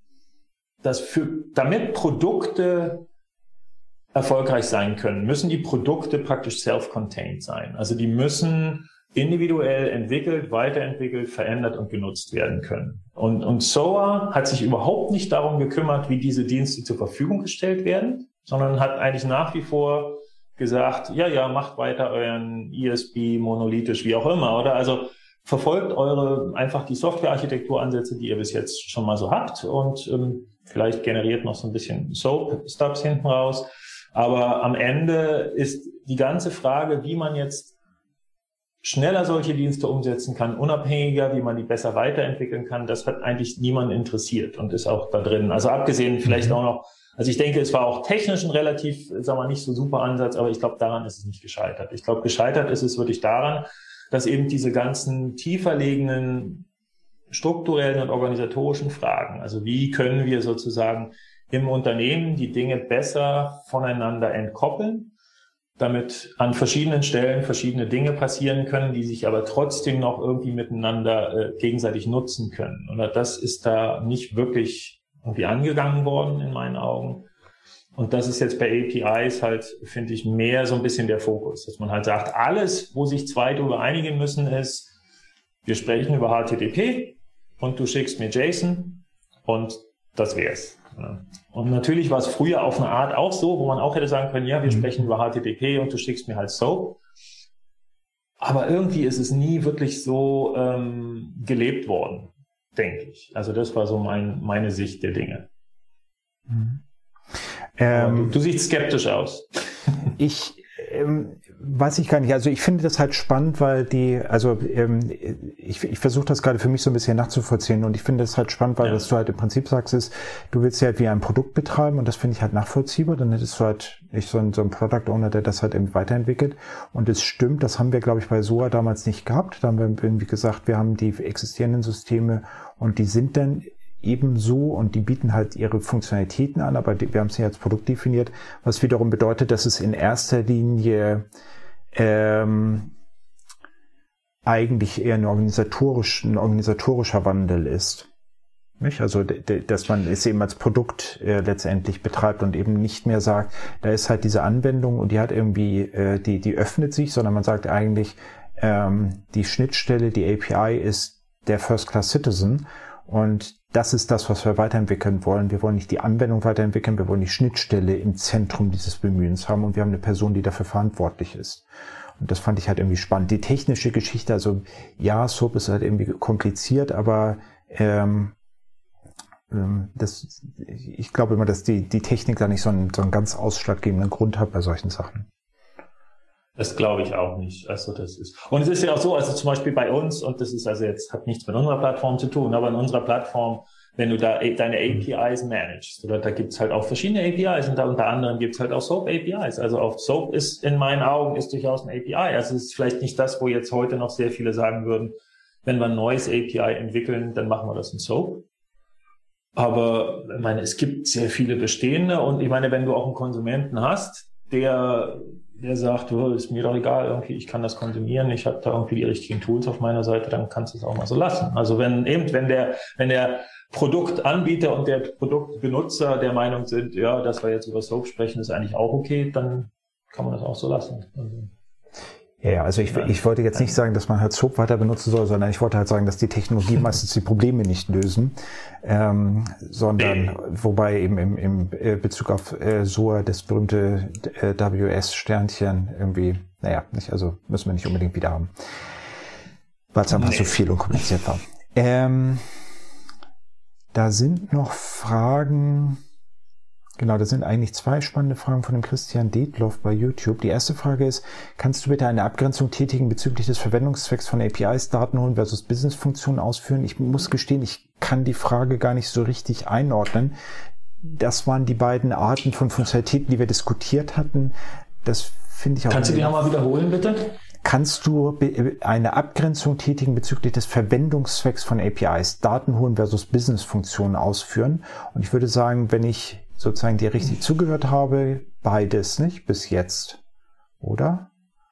damit Produkte erfolgreich sein können, müssen die Produkte praktisch self-contained sein. Also die müssen individuell entwickelt, weiterentwickelt, verändert und genutzt werden können. Und SOA hat sich überhaupt nicht darum gekümmert, wie diese Dienste zur Verfügung gestellt werden, sondern hat eigentlich nach wie vor gesagt, ja, macht weiter euren ESB, monolithisch, wie auch immer, oder? Also verfolgt einfach die Softwarearchitekturansätze, die ihr bis jetzt schon mal so habt und vielleicht generiert noch so ein bisschen Soap-Stubs hinten raus. Aber am Ende ist die ganze Frage, wie man jetzt schneller solche Dienste umsetzen kann, unabhängiger, wie man die besser weiterentwickeln kann, das hat eigentlich niemanden interessiert und ist auch da drin. Also abgesehen vielleicht auch noch, also ich denke, es war auch technisch ein relativ, sagen wir nicht so super Ansatz, aber ich glaube, daran ist es nicht gescheitert. Ich glaube, gescheitert ist es wirklich daran, dass eben diese ganzen tiefer liegenden strukturellen und organisatorischen Fragen, also wie können wir sozusagen im Unternehmen die Dinge besser voneinander entkoppeln, damit an verschiedenen Stellen verschiedene Dinge passieren können, die sich aber trotzdem noch irgendwie miteinander gegenseitig nutzen können. Und das ist da nicht wirklich irgendwie angegangen worden in meinen Augen. Und das ist jetzt bei APIs halt, finde ich, mehr so ein bisschen der Fokus, dass man halt sagt, alles, wo sich zwei darüber einigen müssen, ist, wir sprechen über HTTP und du schickst mir JSON und das wär's. Und natürlich war es früher auf eine Art auch so, wo man auch hätte sagen können, ja, wir sprechen über HTTP und du schickst mir halt SOAP. Aber irgendwie ist es nie wirklich so gelebt worden, denke ich. Also das war so meine Sicht der Dinge. Mhm. Du siehst skeptisch aus. weiß ich gar nicht. Also ich finde das halt spannend, weil ich versuche das gerade für mich so ein bisschen nachzuvollziehen und ich finde das halt spannend, weil was du halt im Prinzip sagst ist, du willst ja halt wie ein Produkt betreiben und das finde ich halt nachvollziehbar. Dann hättest du halt nicht so ein Product Owner, der das halt eben weiterentwickelt. Und es stimmt, das haben wir, glaube ich, bei SOA damals nicht gehabt. Da haben wir irgendwie gesagt, wir haben die existierenden Systeme und die sind dann ebenso und die bieten halt ihre Funktionalitäten an, aber wir haben es ja als Produkt definiert, was wiederum bedeutet, dass es in erster Linie eigentlich eher ein organisatorischer Wandel ist. Nicht? Also, dass man es eben als Produkt letztendlich betreibt und eben nicht mehr sagt, da ist halt diese Anwendung und die hat irgendwie, die öffnet sich, sondern man sagt eigentlich, die Schnittstelle, die API ist der First-Class-Citizen und das ist das, was wir weiterentwickeln wollen. Wir wollen nicht die Anwendung weiterentwickeln, wir wollen die Schnittstelle im Zentrum dieses Bemühens haben und wir haben eine Person, die dafür verantwortlich ist. Und das fand ich halt irgendwie spannend. Die technische Geschichte, also ja, SOAP ist halt irgendwie kompliziert, aber ich glaube immer, dass die Technik da nicht so einen ganz ausschlaggebenden Grund hat bei solchen Sachen. Das glaube ich auch nicht. Also das ist, und es ist ja auch so, also zum Beispiel bei uns, und das ist also jetzt, hat nichts mit unserer Plattform zu tun, aber in unserer Plattform, wenn du da deine APIs managst, oder da gibt's halt auch verschiedene APIs und da unter anderem gibt's halt auch SOAP APIs. Also auch SOAP ist in meinen Augen ist durchaus ein API. Also es ist vielleicht nicht das, wo jetzt heute noch sehr viele sagen würden, wenn wir ein neues API entwickeln, dann machen wir das in SOAP. Aber ich meine, es gibt sehr viele bestehende und ich meine, wenn du auch einen Konsumenten hast, der sagt, oh, ist mir doch egal, irgendwie, ich kann das konsumieren, ich habe da irgendwie die richtigen Tools auf meiner Seite, dann kannst du es auch mal so lassen. Also wenn der Produktanbieter und der Produktbenutzer der Meinung sind, ja, dass wir jetzt über SOAP sprechen, ist eigentlich auch okay, dann kann man das auch so lassen. Ja, also ich wollte jetzt nicht sagen, dass man halt SOAP weiter benutzen soll, sondern ich wollte halt sagen, dass die Technologie meistens die Probleme nicht lösen, sondern wobei eben im Bezug auf SOA das berühmte WS-Sternchen irgendwie, naja, nicht, also müssen wir nicht unbedingt wieder haben, weil es einfach so viel und kompliziert war. Da sind noch Fragen. Genau, das sind eigentlich zwei spannende Fragen von dem Christian Detloff bei YouTube. Die erste Frage ist, kannst du bitte eine Abgrenzung tätigen bezüglich des Verwendungszwecks von APIs, Daten holen versus Business-Funktionen ausführen? Ich muss gestehen, ich kann die Frage gar nicht so richtig einordnen. Das waren die beiden Arten von Funktionalitäten, die wir diskutiert hatten. Das finde ich auch... Kannst du die nochmal wiederholen, bitte? Kannst du eine Abgrenzung tätigen bezüglich des Verwendungszwecks von APIs, Daten holen versus Business-Funktionen ausführen? Und ich würde sagen, wenn ich sozusagen dir richtig zugehört habe, beides nicht bis jetzt, oder?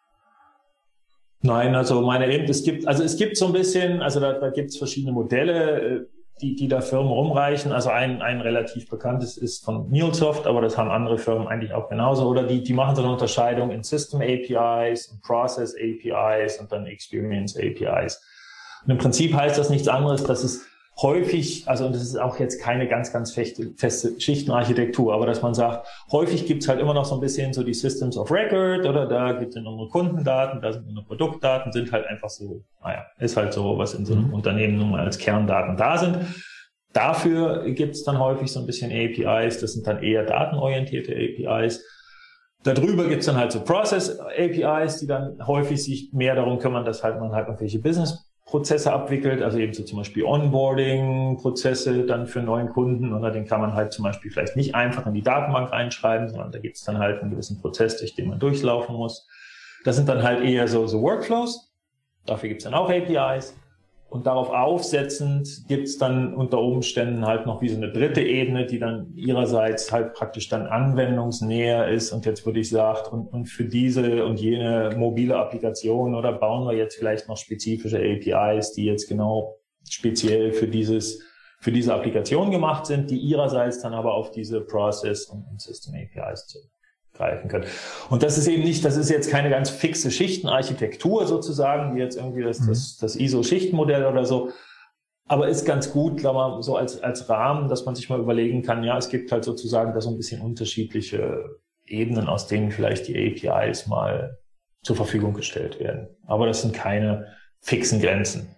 Nein, also es gibt so ein bisschen, also da gibt es verschiedene Modelle, die da Firmen rumreichen. Also ein relativ bekanntes ist von MuleSoft, aber das haben andere Firmen eigentlich auch genauso. Oder die machen so eine Unterscheidung in System APIs, in Process APIs und dann Experience APIs. Und im Prinzip heißt das nichts anderes, dass es häufig, also und das ist auch jetzt keine ganz feste Schichtenarchitektur, aber dass man sagt, häufig gibt's halt immer noch so ein bisschen so die Systems of Record oder da gibt's dann unsere Kundendaten, da sind unsere Produktdaten, sind halt einfach so, ist halt so, was in so einem Unternehmen nun mal als Kerndaten da sind. Dafür gibt's dann häufig so ein bisschen APIs, das sind dann eher datenorientierte APIs. Darüber gibt's dann halt so Process APIs, die dann häufig sich mehr darum kümmern, dass halt man halt irgendwelche Business-Prozesse abwickelt, also eben so zum Beispiel Onboarding-Prozesse dann für neuen Kunden oder den kann man halt zum Beispiel vielleicht nicht einfach in die Datenbank reinschreiben, sondern da gibt es dann halt einen gewissen Prozess, durch den man durchlaufen muss. Das sind dann halt eher so Workflows, dafür gibt es dann auch APIs und darauf aufsetzend gibt es dann unter Umständen halt noch wie so eine dritte Ebene, die dann ihrerseits halt praktisch dann anwendungsnäher ist und jetzt würde ich sagen, und für diese und jene mobile Applikation oder bauen wir jetzt vielleicht noch spezifische APIs, die jetzt genau speziell für diese Applikation gemacht sind, die ihrerseits dann aber auf diese Process- und System APIs zurückgreifen können. Und das ist eben nicht, das ist jetzt keine ganz fixe Schichtenarchitektur sozusagen, wie jetzt irgendwie das ISO-Schichtenmodell oder so, aber ist ganz gut, sagen wir, so als Rahmen, dass man sich mal überlegen kann, ja, es gibt halt sozusagen da so ein bisschen unterschiedliche Ebenen, aus denen vielleicht die APIs mal zur Verfügung gestellt werden. Aber das sind keine fixen Grenzen.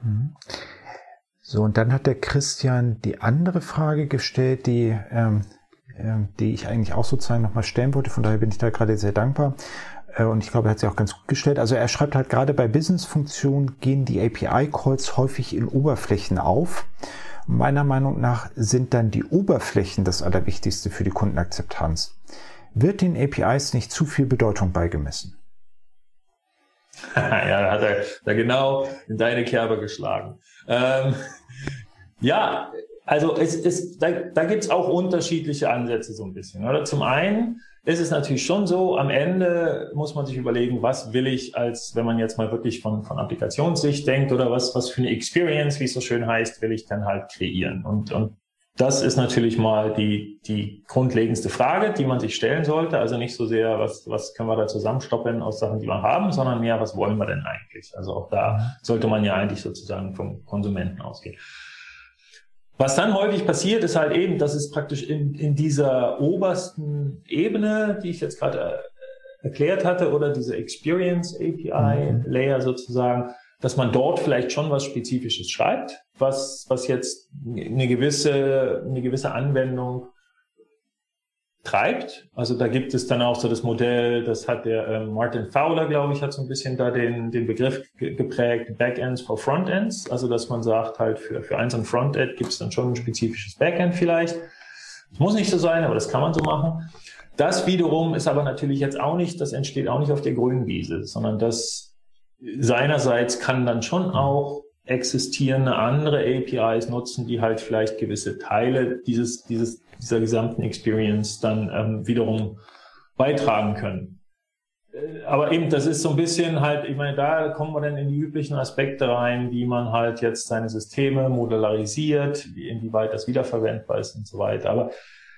So, und dann hat der Christian die andere Frage gestellt, die ich eigentlich auch sozusagen nochmal stellen wollte. Von daher bin ich da gerade sehr dankbar. und ich glaube, er hat sie auch ganz gut gestellt. Also er schreibt halt, gerade bei Business-Funktionen gehen die API-Calls häufig in Oberflächen auf. Meiner Meinung nach sind dann die Oberflächen das Allerwichtigste für die Kundenakzeptanz. Wird den APIs nicht zu viel Bedeutung beigemessen? Ja, da hat er da genau in deine Kerbe geschlagen. Ja, also da gibt es auch unterschiedliche Ansätze so ein bisschen. Oder? Zum einen ist es natürlich schon so, am Ende muss man sich überlegen, was will ich wenn man jetzt mal wirklich von Applikationssicht denkt, oder was für eine Experience, wie es so schön heißt, will ich dann halt kreieren. Und das ist natürlich mal die grundlegendste Frage, die man sich stellen sollte. Also nicht so sehr, was können wir da zusammenstoppeln aus Sachen, die wir haben, sondern mehr, was wollen wir denn eigentlich? Also auch da sollte man ja eigentlich sozusagen vom Konsumenten ausgehen. Was dann häufig passiert, ist halt eben, dass es praktisch in dieser obersten Ebene, die ich jetzt gerade erklärt hatte, oder diese Experience API Layer sozusagen, dass man dort vielleicht schon was Spezifisches schreibt, was jetzt eine gewisse Anwendung treibt. Also da gibt es dann auch so das Modell, das hat der Martin Fowler, glaube ich, hat so ein bisschen da den Begriff geprägt, Backends for Frontends. Also dass man sagt, halt für ein so ein Frontend gibt es dann schon ein spezifisches Backend vielleicht. Das muss nicht so sein, aber das kann man so machen. Das wiederum ist aber natürlich jetzt auch nicht, das entsteht auch nicht auf der grünen Wiese, sondern das seinerseits kann dann schon auch existierende andere APIs nutzen, die halt vielleicht gewisse Teile dieser gesamten Experience dann wiederum beitragen können. Aber eben, das ist so ein bisschen halt, ich meine, da kommen wir dann in die üblichen Aspekte rein, wie man halt jetzt seine Systeme modularisiert, inwieweit das wiederverwendbar ist und so weiter. Aber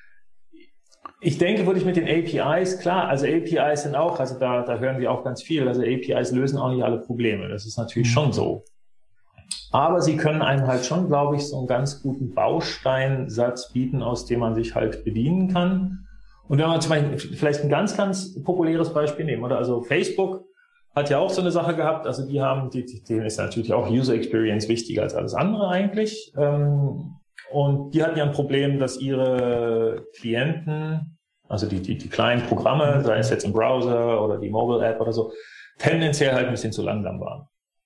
ich denke wirklich mit den APIs, klar, also APIs sind auch, also da hören wir auch ganz viel, also APIs lösen auch nicht alle Probleme, das ist natürlich schon so. Aber sie können einem halt schon, glaube ich, so einen ganz guten Bausteinsatz bieten, aus dem man sich halt bedienen kann. Und wenn man zum Beispiel vielleicht ein ganz, ganz populäres Beispiel nehmen, oder? Also Facebook hat ja auch so eine Sache gehabt, also denen ist natürlich auch User Experience wichtiger als alles andere eigentlich. Und die hatten ja ein Problem, dass ihre Klienten, also die kleinen Programme, sei es jetzt im Browser oder die Mobile App oder so, tendenziell halt ein bisschen zu langsam waren.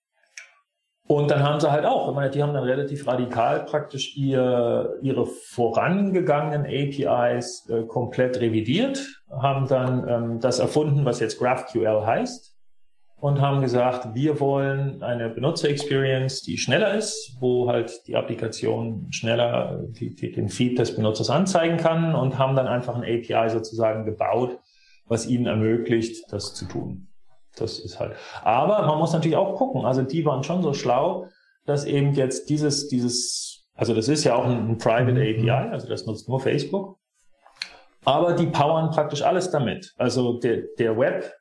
Und dann haben sie halt auch, ich meine, die haben dann relativ radikal praktisch ihre vorangegangenen APIs komplett revidiert, haben dann das erfunden, was jetzt GraphQL heißt, und haben gesagt, wir wollen eine Benutzer-Experience, die schneller ist, wo halt die Applikation schneller den Feed des Benutzers anzeigen kann, und haben dann einfach ein API sozusagen gebaut, was ihnen ermöglicht, das zu tun. Das ist halt. Aber man muss natürlich auch gucken. Also die waren schon so schlau, dass eben jetzt also das ist ja auch ein Private API, also das nutzt nur Facebook. Aber die powern praktisch alles damit. Also der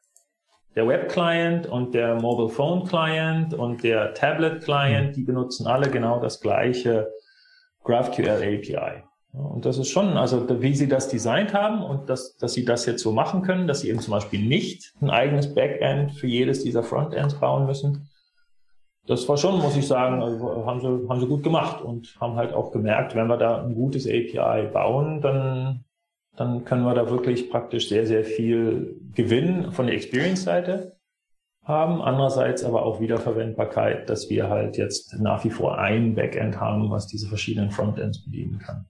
Web-Client und der Mobile Phone Client und der Tablet Client, die benutzen alle genau das gleiche GraphQL API. Und das ist schon, also wie sie das designt haben und dass sie das jetzt so machen können, dass sie eben zum Beispiel nicht ein eigenes Backend für jedes dieser Frontends bauen müssen. Das war schon, muss ich sagen, also haben sie gut gemacht und haben halt auch gemerkt, wenn wir da ein gutes API bauen, dann können wir da wirklich praktisch sehr, sehr viel Gewinn von der Experience-Seite haben. Andererseits aber auch Wiederverwendbarkeit, dass wir halt jetzt nach wie vor ein Backend haben, was diese verschiedenen Frontends bedienen kann.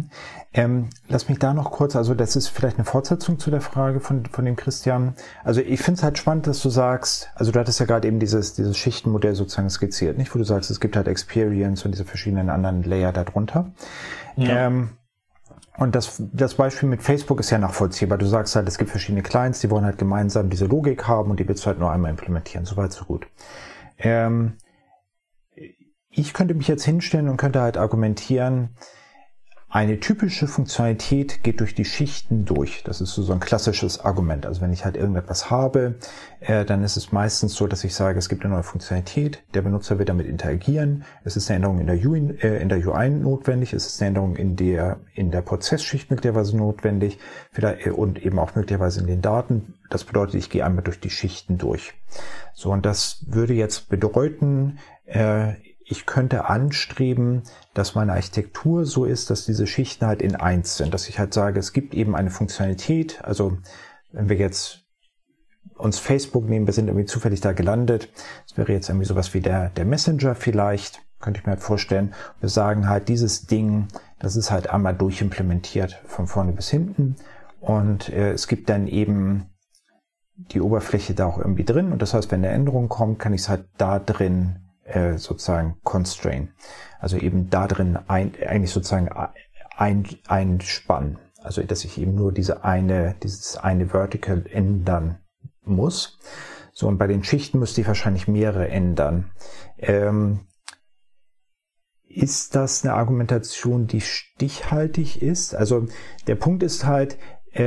Lass mich da noch kurz, also das ist vielleicht eine Fortsetzung zu der Frage von dem Christian. Also ich finde es halt spannend, dass du sagst, also du hattest ja gerade eben dieses Schichtenmodell sozusagen skizziert, nicht? Wo du sagst, es gibt halt Experience und diese verschiedenen anderen Layer darunter. Ja. Und das Beispiel mit Facebook ist ja nachvollziehbar. Du sagst halt, es gibt verschiedene Clients, die wollen halt gemeinsam diese Logik haben und die willst du halt nur einmal implementieren. Soweit, so gut. Ich könnte mich jetzt hinstellen und könnte halt argumentieren, eine typische Funktionalität geht durch die Schichten durch. Das ist so ein klassisches Argument. Also wenn ich halt irgendetwas habe, dann ist es meistens so, dass ich sage, es gibt eine neue Funktionalität, der Benutzer wird damit interagieren, es ist eine Änderung in der UI notwendig, es ist eine Änderung in der Prozessschicht möglicherweise notwendig und eben auch möglicherweise in den Daten. Das bedeutet, ich gehe einmal durch die Schichten durch. So, und das würde jetzt bedeuten, ich könnte anstreben, dass meine Architektur so ist, dass diese Schichten halt in eins sind. Dass ich halt sage, es gibt eben eine Funktionalität. Also wenn wir jetzt uns Facebook nehmen, wir sind irgendwie zufällig da gelandet. Das wäre jetzt irgendwie sowas wie der Messenger vielleicht, könnte ich mir halt vorstellen. Wir sagen halt, dieses Ding, das ist halt einmal durchimplementiert von vorne bis hinten und es gibt dann eben die Oberfläche da auch irgendwie drin und das heißt, wenn eine Änderung kommt, kann ich es halt da drin sozusagen constrain. Also eben da drin eigentlich sozusagen einspannen. Also dass ich eben nur dieses eine Vertical ändern muss. So, und bei den Schichten müsste ich wahrscheinlich mehrere ändern. Ist das eine Argumentation, die stichhaltig ist? Also der Punkt ist halt,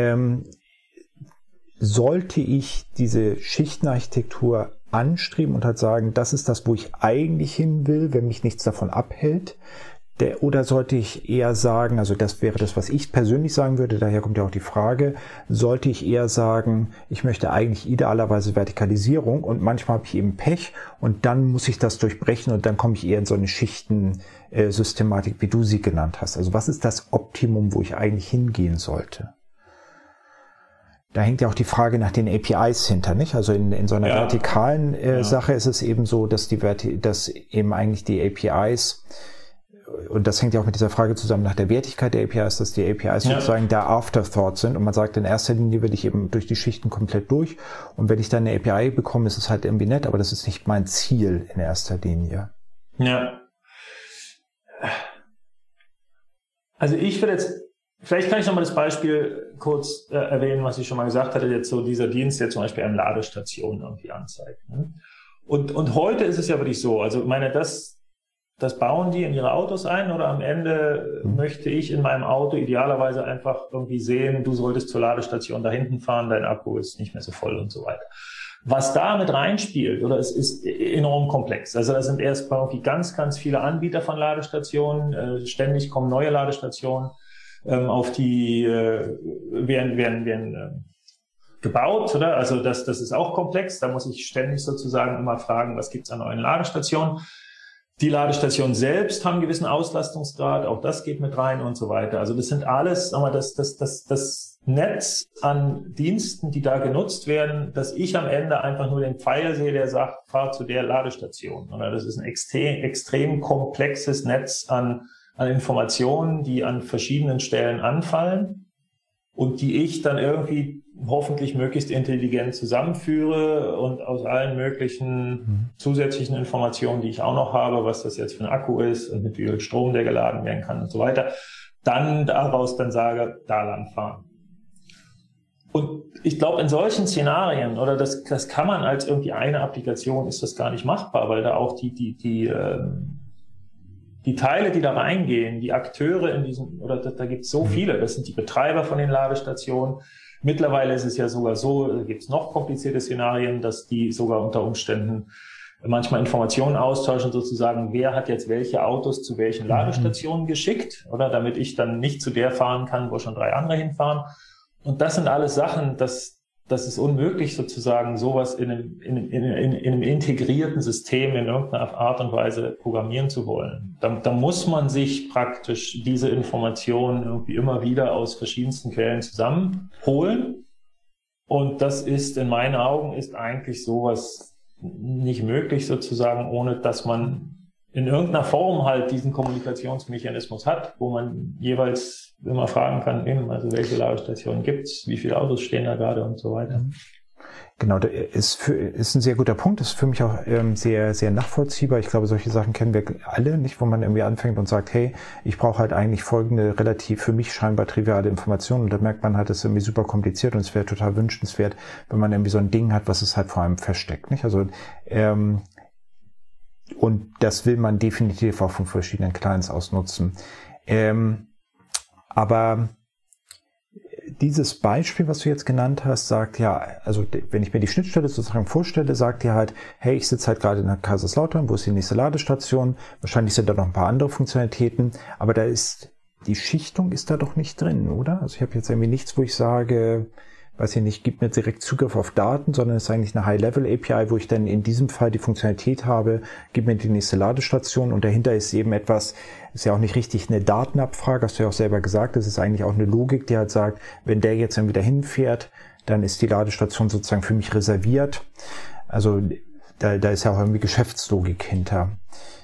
sollte ich diese Schichtenarchitektur anstreben und halt sagen, das ist das, wo ich eigentlich hin will, wenn mich nichts davon abhält? Oder sollte ich eher sagen, also das wäre das, was ich persönlich sagen würde, daher kommt ja auch die Frage, sollte ich eher sagen, ich möchte eigentlich idealerweise Vertikalisierung und manchmal habe ich eben Pech und dann muss ich das durchbrechen und dann komme ich eher in so eine Schichtensystematik, wie du sie genannt hast. Also was ist das Optimum, wo ich eigentlich hingehen sollte? Da hängt ja auch die Frage nach den APIs hinter, nicht? Also in so einer vertikalen Sache ist es eben so, dass eben eigentlich die APIs, und das hängt ja auch mit dieser Frage zusammen nach der Wertigkeit der APIs, dass die APIs sozusagen der Afterthought sind und man sagt, in erster Linie will ich eben durch die Schichten komplett durch und wenn ich dann eine API bekomme, ist es halt irgendwie nett, aber das ist nicht mein Ziel in erster Linie. Ja. Also ich würde jetzt, vielleicht kann ich nochmal das Beispiel kurz erwähnen, was ich schon mal gesagt hatte, jetzt so dieser Dienst, der zum Beispiel an Ladestationen irgendwie anzeigt. Ne? Und heute ist es ja wirklich so, also ich meine, das bauen die in ihre Autos ein oder am Ende möchte ich in meinem Auto idealerweise einfach irgendwie sehen, du solltest zur Ladestation da hinten fahren, dein Akku ist nicht mehr so voll und so weiter. Was da mit reinspielt, oder es ist enorm komplex. Also da sind erstmal irgendwie ganz, ganz viele Anbieter von Ladestationen, ständig kommen neue Ladestationen, auf die werden gebaut, oder? Also das ist auch komplex, da muss ich ständig sozusagen immer fragen, was gibt's an neuen Ladestationen? Die Ladestationen selbst haben einen gewissen Auslastungsgrad, auch das geht mit rein und so weiter. Also das sind alles, aber das Netz an Diensten, die da genutzt werden, dass ich am Ende einfach nur den Pfeil sehe, der sagt, fahr zu der Ladestation. Oder das ist ein extrem komplexes Netz an Informationen, die an verschiedenen Stellen anfallen und die ich dann irgendwie hoffentlich möglichst intelligent zusammenführe und aus allen möglichen zusätzlichen Informationen, die ich auch noch habe, was das jetzt für ein Akku ist und mit wie viel Strom der geladen werden kann und so weiter, dann daraus dann sage, da lang fahren. Und ich glaube, in solchen Szenarien, oder das kann man als irgendwie eine Applikation, ist das gar nicht machbar, weil da auch die Teile, die da reingehen, die Akteure in diesem, oder da gibt es so viele, das sind die Betreiber von den Ladestationen. Mittlerweile ist es ja sogar so, da gibt es noch komplizierte Szenarien, dass die sogar unter Umständen manchmal Informationen austauschen, sozusagen, wer hat jetzt welche Autos zu welchen Ladestationen geschickt, oder damit ich dann nicht zu der fahren kann, wo schon 3 andere hinfahren. Und das sind alles Sachen, das ist unmöglich, sozusagen sowas in einem integrierten System in irgendeiner Art und Weise programmieren zu wollen. Da muss man sich praktisch diese Informationen irgendwie immer wieder aus verschiedensten Quellen zusammenholen. Und das ist in meinen Augen ist eigentlich sowas nicht möglich, sozusagen, ohne dass man in irgendeiner Form halt diesen Kommunikationsmechanismus hat, wo man jeweils immer fragen kann, also welche Ladestationen gibt's, wie viele Autos stehen da gerade und so weiter. Genau, das ist ein sehr guter Punkt. Das ist für mich auch sehr, sehr nachvollziehbar. Ich glaube, solche Sachen kennen wir alle, nicht, wo man irgendwie anfängt und sagt, hey, ich brauche halt eigentlich folgende relativ für mich scheinbar triviale Informationen. Und da merkt man halt, das ist irgendwie super kompliziert und es wäre total wünschenswert, wenn man irgendwie so ein Ding hat, was es halt vor allem versteckt, nicht? Also und das will man definitiv auch von verschiedenen Clients ausnutzen. Aber dieses Beispiel, was du jetzt genannt hast, sagt ja, also wenn ich mir die Schnittstelle sozusagen vorstelle, sagt ihr halt, hey, ich sitze halt gerade in Kaiserslautern, wo ist die nächste Ladestation? Wahrscheinlich sind da noch ein paar andere Funktionalitäten, aber da ist, die Schichtung ist da doch nicht drin, oder? Also ich habe jetzt irgendwie nichts, wo ich sage, weiß ich nicht, gibt mir direkt Zugriff auf Daten, sondern es ist eigentlich eine High-Level-API, wo ich dann in diesem Fall die Funktionalität habe, gib mir die nächste Ladestation und dahinter ist eben etwas, ist ja auch nicht richtig eine Datenabfrage, hast du ja auch selber gesagt, das ist eigentlich auch eine Logik, die halt sagt, wenn der jetzt dann wieder hinfährt, dann ist die Ladestation sozusagen für mich reserviert. Also da ist ja auch irgendwie Geschäftslogik hinter.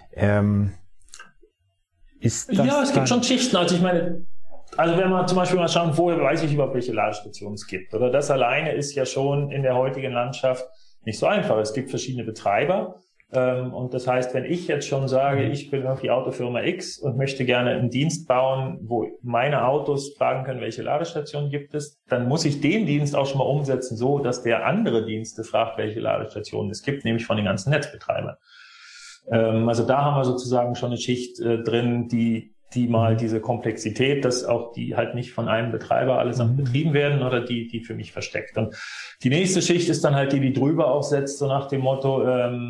Es gibt schon Schichten. Also ich meine, wenn wir zum Beispiel mal schauen, woher weiß ich überhaupt, welche Ladestationen es gibt. Oder das alleine ist ja schon in der heutigen Landschaft nicht so einfach. Es gibt verschiedene Betreiber. Und das heißt, wenn ich jetzt schon sage, ich bin irgendwie Autofirma X und möchte gerne einen Dienst bauen, wo meine Autos fragen können, welche Ladestationen gibt es, dann muss ich den Dienst auch schon mal umsetzen, so dass der andere Dienste fragt, welche Ladestationen es gibt, nämlich von den ganzen Netzbetreibern. Also da haben wir sozusagen schon eine Schicht drin, die mal diese Komplexität, dass auch die halt nicht von einem Betreiber allesamt betrieben werden oder die für mich versteckt. Und die nächste Schicht ist dann halt die drüber aufsetzt, so nach dem Motto,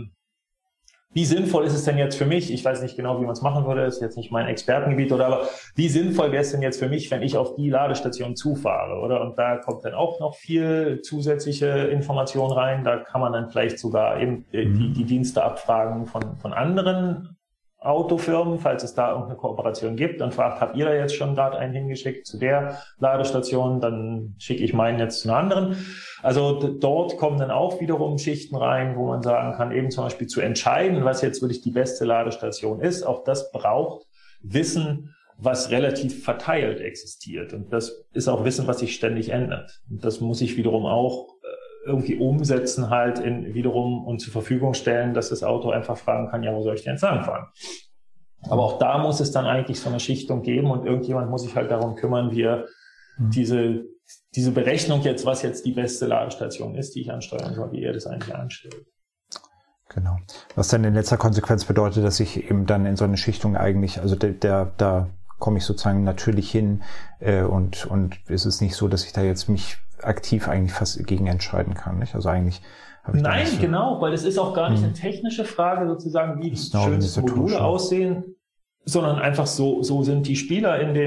wie sinnvoll ist es denn jetzt für mich? Ich weiß nicht genau, wie man es machen würde, ist jetzt nicht mein Expertengebiet, aber wie sinnvoll wäre es denn jetzt für mich, wenn ich auf die Ladestation zufahre, oder? Und da kommt dann auch noch viel zusätzliche Information rein. Da kann man dann vielleicht sogar eben die Dienste abfragen von anderen Autofirmen, falls es da irgendeine Kooperation gibt, dann fragt, habt ihr da jetzt schon gerade einen hingeschickt zu der Ladestation, dann schicke ich meinen jetzt zu einer anderen. Also dort kommen dann auch wiederum Schichten rein, wo man sagen kann, eben zum Beispiel zu entscheiden, was jetzt wirklich die beste Ladestation ist. Auch das braucht Wissen, was relativ verteilt existiert. Und das ist auch Wissen, was sich ständig ändert. Und das muss ich wiederum auch irgendwie umsetzen halt wiederum und zur Verfügung stellen, dass das Auto einfach fragen kann, ja, wo soll ich denn jetzt langfahren? Aber auch da muss es dann eigentlich so eine Schichtung geben und irgendjemand muss sich halt darum kümmern, wie er diese Berechnung jetzt, was jetzt die beste Ladestation ist, die ich ansteuern soll, wie er das eigentlich anstellt. Genau. Was dann in letzter Konsequenz bedeutet, dass ich eben dann in so eine Schichtung eigentlich, also da komme ich sozusagen natürlich hin und es ist nicht so, dass ich da jetzt mich aktiv eigentlich fast gegen entscheiden kann, nicht? Also eigentlich habe ich Nein, genau, weil es ist auch gar nicht eine technische Frage sozusagen, wie die schönsten Module aussehen, sondern einfach so sind die Spieler in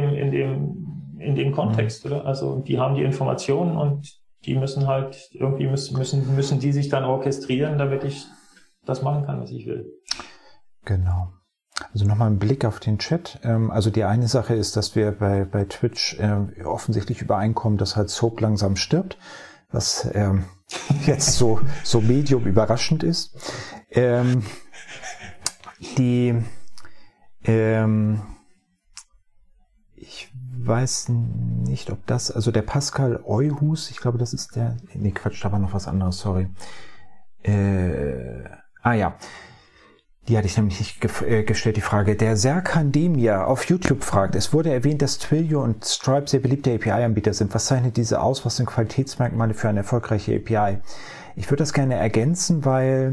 dem Kontext, oder? Also die haben die Informationen und die müssen halt irgendwie müssen die sich dann orchestrieren, damit ich das machen kann, was ich will. Genau. Also nochmal ein Blick auf den Chat. Also die eine Sache ist, dass wir bei Twitch offensichtlich übereinkommen, dass halt Soap langsam stirbt, was jetzt so medium überraschend ist. Ich weiß nicht, ob das, also der Pascal Euhus, ich glaube, das ist der, nee, Quatsch, da war noch was anderes, sorry. Ja. Die hatte ich nämlich nicht gestellt, die Frage. Der Serkandemia auf YouTube fragt, es wurde erwähnt, dass Twilio und Stripe sehr beliebte API-Anbieter sind. Was zeichnet diese aus? Was sind Qualitätsmerkmale für eine erfolgreiche API? Ich würde das gerne ergänzen, weil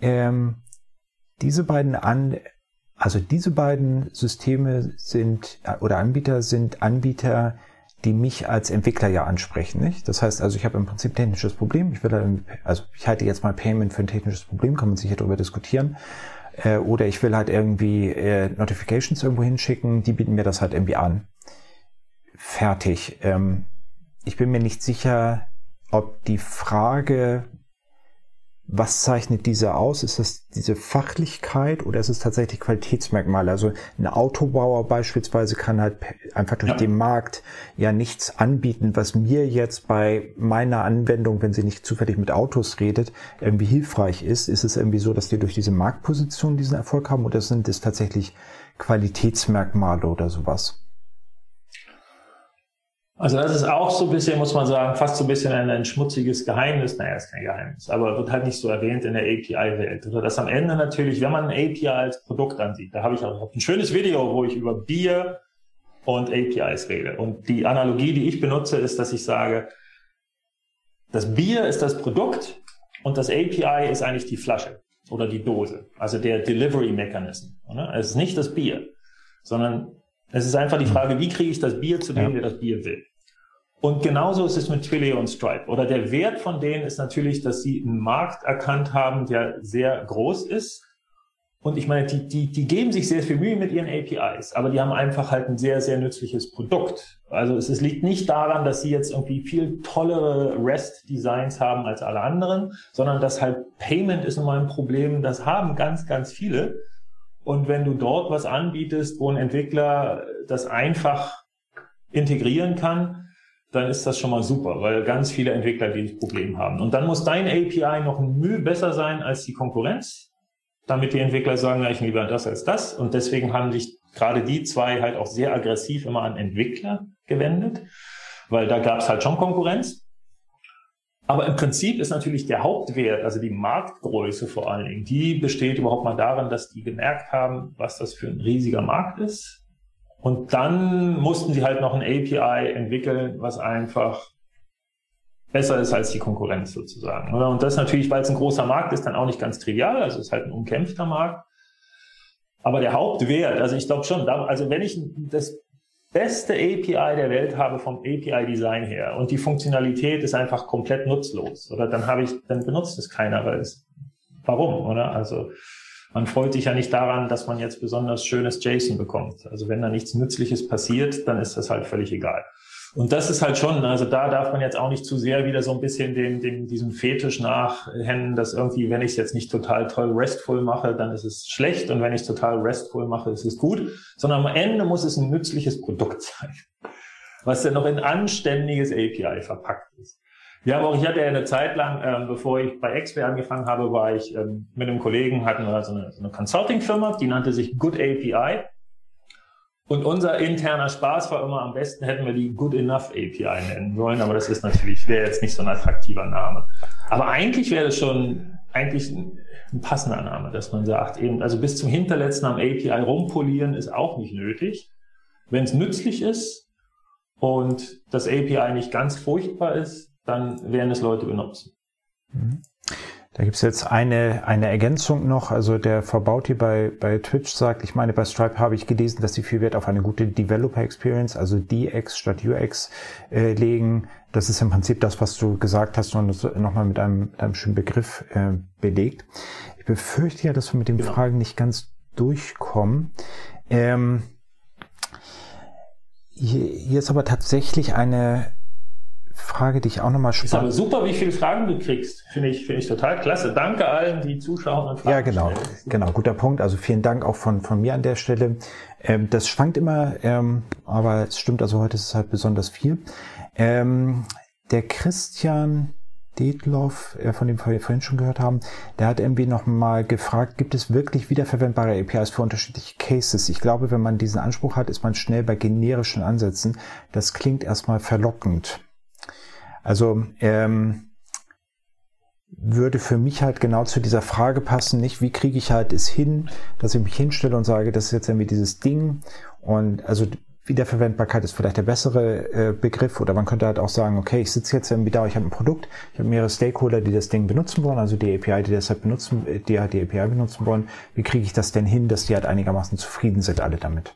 diese beiden Systeme sind Anbieter, die mich als Entwickler ja ansprechen, nicht? Das heißt also, ich habe im Prinzip ein technisches Problem. Ich halte jetzt mal Payment für ein technisches Problem, kann man sicher darüber diskutieren. Oder ich will halt irgendwie Notifications irgendwo hinschicken, die bieten mir das halt irgendwie an. Fertig. Ich bin mir nicht sicher, ob die Frage, was zeichnet diese aus? Ist das diese Fachlichkeit oder ist es tatsächlich Qualitätsmerkmale? Also ein Autobauer beispielsweise kann halt einfach durch den Markt ja nichts anbieten, was mir jetzt bei meiner Anwendung, wenn sie nicht zufällig mit Autos redet, irgendwie hilfreich ist. Ist es irgendwie so, dass die durch diese Marktposition diesen Erfolg haben oder sind es tatsächlich Qualitätsmerkmale oder sowas? Also das ist auch so ein bisschen, muss man sagen, fast so ein bisschen ein schmutziges Geheimnis. Naja, ist kein Geheimnis, aber wird halt nicht so erwähnt in der API-Welt. Oder dass am Ende natürlich, wenn man ein API als Produkt ansieht, da habe ich auch ein schönes Video, wo ich über Bier und APIs rede. Und die Analogie, die ich benutze, ist, dass ich sage, das Bier ist das Produkt und das API ist eigentlich die Flasche oder die Dose, also der Delivery Mechanism. Es ist nicht das Bier, sondern es ist einfach die Frage, wie kriege ich das Bier zu dem, der das Bier will. Und genauso ist es mit Twilio und Stripe. Oder der Wert von denen ist natürlich, dass sie einen Markt erkannt haben, der sehr groß ist. Und ich meine, die geben sich sehr viel Mühe mit ihren APIs, aber die haben einfach halt ein sehr, sehr nützliches Produkt. Also es liegt nicht daran, dass sie jetzt irgendwie viel tollere REST-Designs haben als alle anderen, sondern dass halt Payment ist nun mal ein Problem, das haben ganz, ganz viele. Und wenn du dort was anbietest, wo ein Entwickler das einfach integrieren kann, dann ist das schon mal super, weil ganz viele Entwickler dieses Problem haben. Und dann muss dein API noch ein Mühe besser sein als die Konkurrenz, damit die Entwickler sagen, ja, ich lieber das als das. Und deswegen haben sich gerade die zwei halt auch sehr aggressiv immer an Entwickler gewendet, weil da gab es halt schon Konkurrenz. Aber im Prinzip ist natürlich der Hauptwert, also die Marktgröße vor allen Dingen, die besteht überhaupt mal darin, dass die gemerkt haben, was das für ein riesiger Markt ist. Und dann mussten sie halt noch ein API entwickeln, was einfach besser ist als die Konkurrenz sozusagen. Und das natürlich, weil es ein großer Markt ist, dann auch nicht ganz trivial. Also es ist halt ein umkämpfter Markt. Aber der Hauptwert, also ich glaube schon, also wenn ich das beste API der Welt habe vom API-Design her und die Funktionalität ist einfach komplett nutzlos, oder dann benutzt es keiner, warum, oder? Also man freut sich ja nicht daran, dass man jetzt besonders schönes JSON bekommt. Also wenn da nichts Nützliches passiert, dann ist das halt völlig egal. Und das ist halt schon, also da darf man jetzt auch nicht zu sehr wieder so ein bisschen diesem Fetisch nachhängen, dass irgendwie, wenn ich es jetzt nicht total toll RESTful mache, dann ist es schlecht, und wenn ich es total RESTful mache, ist es gut, sondern am Ende muss es ein nützliches Produkt sein, was dann noch in anständiges API verpackt ist. Ja, aber ich hatte ja eine Zeit lang, bevor ich bei XP angefangen habe, war ich mit einem Kollegen, hatten wir so eine Consulting-Firma, die nannte sich Good API. Und unser interner Spaß war immer, am besten hätten wir die Good Enough API nennen sollen, aber das ist natürlich, wäre jetzt nicht so ein attraktiver Name. Aber eigentlich wäre das schon ein passender Name, dass man sagt, eben, also bis zum Hinterletzten am API rumpolieren ist auch nicht nötig. Wenn es nützlich ist und das API nicht ganz furchtbar ist, dann werden es Leute benutzen. Da gibt es jetzt eine Ergänzung noch. Also der Verbauti bei Twitch sagt, ich meine, bei Stripe habe ich gelesen, dass sie viel Wert auf eine gute Developer Experience, also DX statt UX, legen. Das ist im Prinzip das, was du gesagt hast, und nochmal mit einem schönen Begriff belegt. Ich befürchte ja, dass wir mit den Fragen nicht ganz durchkommen. Hier ist aber tatsächlich eine Frage, die ich auch nochmal spannend... Ist aber super, wie viele Fragen du kriegst. Finde ich total klasse. Danke allen, die zuschauen und Fragen stellen. Ja, genau, guter Punkt. Also vielen Dank auch von mir an der Stelle. Das schwankt immer, aber es stimmt, also heute ist es halt besonders viel. Der Christian Detloff, von dem wir vorhin schon gehört haben, der hat irgendwie nochmal gefragt, gibt es wirklich wiederverwendbare APIs für unterschiedliche Cases? Ich glaube, wenn man diesen Anspruch hat, ist man schnell bei generischen Ansätzen. Das klingt erstmal verlockend. Also würde für mich halt genau zu dieser Frage passen, nicht wie kriege ich halt es hin, dass ich mich hinstelle und sage, das ist jetzt irgendwie dieses Ding, und also Wiederverwendbarkeit ist vielleicht der bessere Begriff, oder man könnte halt auch sagen, okay, ich sitze jetzt irgendwie da, ich habe ein Produkt, ich habe mehrere Stakeholder, die das Ding benutzen wollen, also die API, die das halt benutzen, die halt die API benutzen wollen, wie kriege ich das denn hin, dass die halt einigermaßen zufrieden sind alle damit?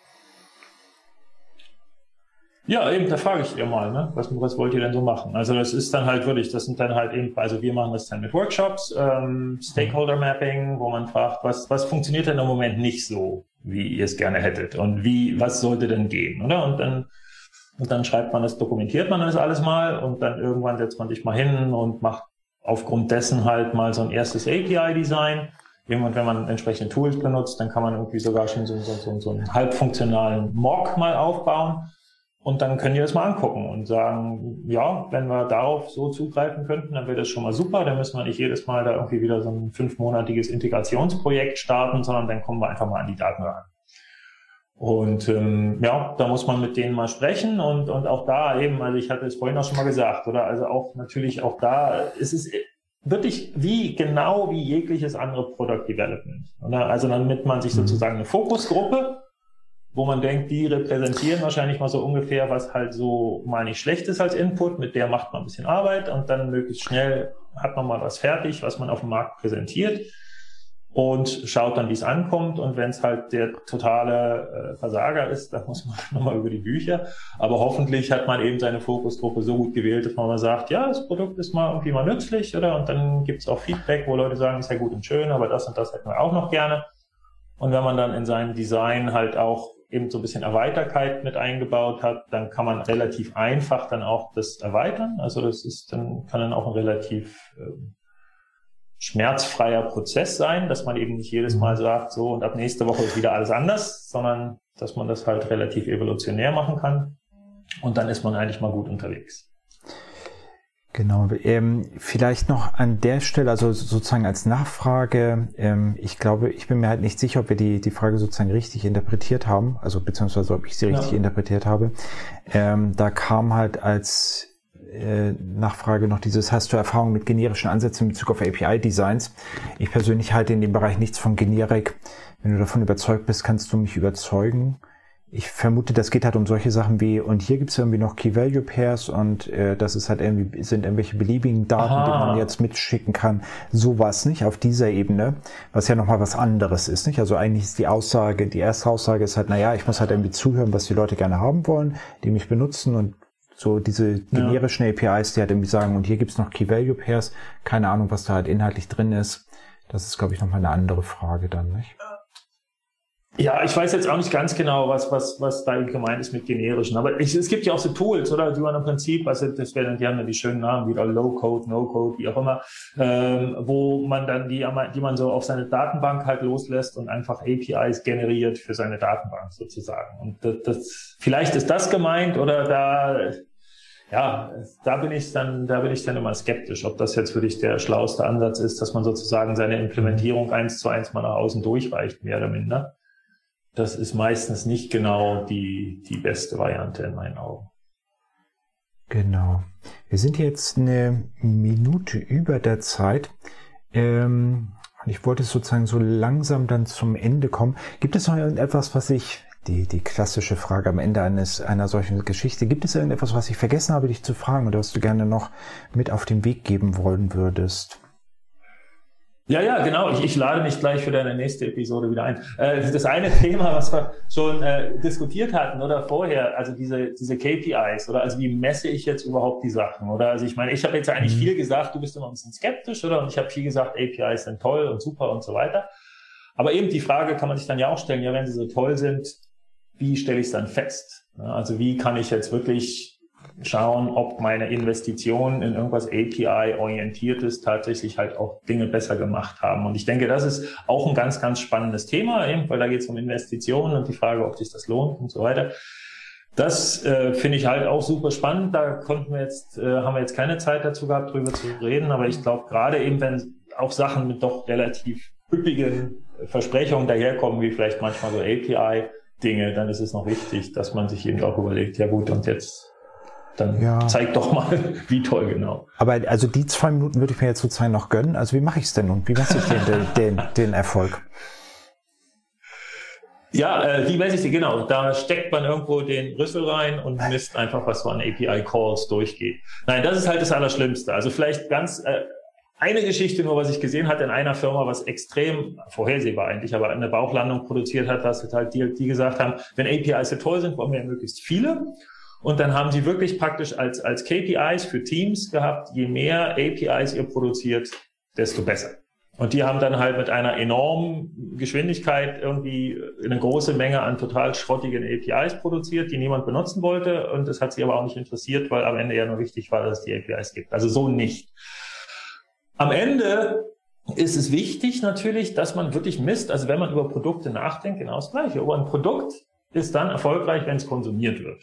Ja, eben, da frage ich ihr mal, ne? Was wollt ihr denn so machen? Also das ist dann halt wirklich, das sind dann halt eben, also wir machen das dann mit Workshops, Stakeholder Mapping, wo man fragt, was funktioniert denn im Moment nicht so, wie ihr es gerne hättet, und was sollte denn gehen, oder? Und dann schreibt man das, dokumentiert man das alles mal, und dann irgendwann setzt man sich mal hin und macht aufgrund dessen halt mal so ein erstes API-Design. Irgendwann, wenn man entsprechende Tools benutzt, dann kann man irgendwie sogar schon so einen halbfunktionalen Mock mal aufbauen. Und dann können die das mal angucken und sagen, ja, wenn wir darauf so zugreifen könnten, dann wäre das schon mal super. Dann müssen wir nicht jedes Mal da irgendwie wieder so ein 5-monatiges Integrationsprojekt starten, sondern dann kommen wir einfach mal an die Daten ran. Und ja, da muss man mit denen mal sprechen, und auch da eben, also ich hatte es vorhin auch schon mal gesagt, oder? Also auch natürlich auch da ist es wirklich wie jegliches andere Product Development, oder? Also damit man sich sozusagen eine Fokusgruppe, wo man denkt, die repräsentieren wahrscheinlich mal so ungefähr, was halt so mal nicht schlecht ist als Input, mit der macht man ein bisschen Arbeit, und dann möglichst schnell hat man mal was fertig, was man auf dem Markt präsentiert, und schaut dann, wie es ankommt. Und wenn es halt der totale Versager ist, dann muss man nochmal über die Bücher. Aber hoffentlich hat man eben seine Fokusgruppe so gut gewählt, dass man mal sagt, ja, das Produkt ist mal irgendwie mal nützlich, oder? Und dann gibt es auch Feedback, wo Leute sagen, ist ja gut und schön, aber das und das hätten wir auch noch gerne. Und wenn man dann in seinem Design halt auch eben so ein bisschen Erweiterkeit mit eingebaut hat, dann kann man relativ einfach dann auch das erweitern. Also kann dann auch ein relativ schmerzfreier Prozess sein, dass man eben nicht jedes Mal sagt, so, und ab nächste Woche ist wieder alles anders, sondern dass man das halt relativ evolutionär machen kann. Und dann ist man eigentlich mal gut unterwegs. Genau, vielleicht noch an der Stelle, also sozusagen als Nachfrage, ich glaube, ich bin mir halt nicht sicher, ob wir die Frage sozusagen richtig interpretiert haben, also beziehungsweise ob ich sie richtig interpretiert habe. Da kam halt als Nachfrage noch dieses, hast du Erfahrung mit generischen Ansätzen in Bezug auf API-Designs? Ich persönlich halte in dem Bereich nichts von Generik. Wenn du davon überzeugt bist, kannst du mich überzeugen. Ich vermute, das geht halt um solche Sachen wie, und hier gibt es irgendwie noch Key-Value-Pairs und das ist halt irgendwie, sind irgendwelche beliebigen Daten, die man jetzt mitschicken kann. Sowas nicht auf dieser Ebene, was ja nochmal was anderes ist, nicht? Also eigentlich ist die erste Aussage ist halt, naja, ich muss halt irgendwie zuhören, was die Leute gerne haben wollen, die mich benutzen, und so diese generischen APIs, die halt irgendwie sagen, und hier gibt es noch Key-Value-Pairs, keine Ahnung, was da halt inhaltlich drin ist. Das ist, glaube ich, nochmal eine andere Frage dann, nicht? Ja, ich weiß jetzt auch nicht ganz genau, was da gemeint ist mit generischen. Aber es gibt ja auch so Tools, oder? Die man im Prinzip, also das wären die haben ja die schönen Namen, wieder Low-Code, No-Code, wie auch immer, wo man dann die man so auf seine Datenbank halt loslässt und einfach APIs generiert für seine Datenbank sozusagen. Und das vielleicht ist das gemeint, oder da bin ich dann immer skeptisch, ob das jetzt wirklich der schlauste Ansatz ist, dass man sozusagen seine Implementierung 1:1 mal nach außen durchreicht, mehr oder minder. Das ist meistens nicht genau die beste Variante in meinen Augen. Genau. Wir sind jetzt eine Minute über der Zeit. Und ich wollte sozusagen so langsam dann zum Ende kommen. Gibt es noch irgendetwas, was die klassische Frage am Ende einer solchen Geschichte, gibt es irgendetwas, was ich vergessen habe, dich zu fragen, oder was du gerne noch mit auf den Weg geben wollen würdest? Ja, genau. Ich lade mich gleich für deine nächste Episode wieder ein. Das eine Thema, was wir schon diskutiert hatten oder vorher, also diese KPIs, oder also wie messe ich jetzt überhaupt die Sachen, oder? Also ich meine, ich habe jetzt eigentlich viel gesagt, du bist immer ein bisschen skeptisch, oder? Und ich habe viel gesagt, APIs sind toll und super und so weiter. Aber eben die Frage kann man sich dann ja auch stellen, ja, wenn sie so toll sind, wie stelle ich es dann fest? Also wie kann ich jetzt wirklich schauen, ob meine Investitionen in irgendwas API-orientiertes tatsächlich halt auch Dinge besser gemacht haben. Und ich denke, das ist auch ein ganz, ganz spannendes Thema, eben, weil da geht es um Investitionen und die Frage, ob sich das lohnt und so weiter. Das finde ich halt auch super spannend. Da haben wir jetzt keine Zeit dazu gehabt, drüber zu reden. Aber ich glaube, gerade eben, wenn auch Sachen mit doch relativ üppigen Versprechungen daherkommen, wie vielleicht manchmal so API-Dinge, dann ist es noch wichtig, dass man sich eben auch überlegt, ja gut, und jetzt dann zeig doch mal, wie toll genau. Aber also die 2 Minuten würde ich mir jetzt sozusagen noch gönnen. Also wie mache ich es denn nun? Wie messe ich den Erfolg? Ja, wie messe ich sie? Genau, da steckt man irgendwo den Rüssel rein und misst einfach, was so an API-Calls durchgeht. Nein, das ist halt das Allerschlimmste. Also vielleicht eine Geschichte nur, was ich gesehen hatte in einer Firma, was extrem vorhersehbar eigentlich, aber eine Bauchlandung produziert hat, was halt die gesagt haben, wenn APIs so toll sind, wollen wir ja möglichst viele. Und dann haben sie wirklich praktisch als KPIs für Teams gehabt, je mehr APIs ihr produziert, desto besser. Und die haben dann halt mit einer enormen Geschwindigkeit irgendwie eine große Menge an total schrottigen APIs produziert, die niemand benutzen wollte. Und das hat sie aber auch nicht interessiert, weil am Ende ja nur wichtig war, dass es die APIs gibt. Also so nicht. Am Ende ist es wichtig natürlich, dass man wirklich misst, also wenn man über Produkte nachdenkt, genau das Gleiche. Aber ein Produkt ist dann erfolgreich, wenn es konsumiert wird.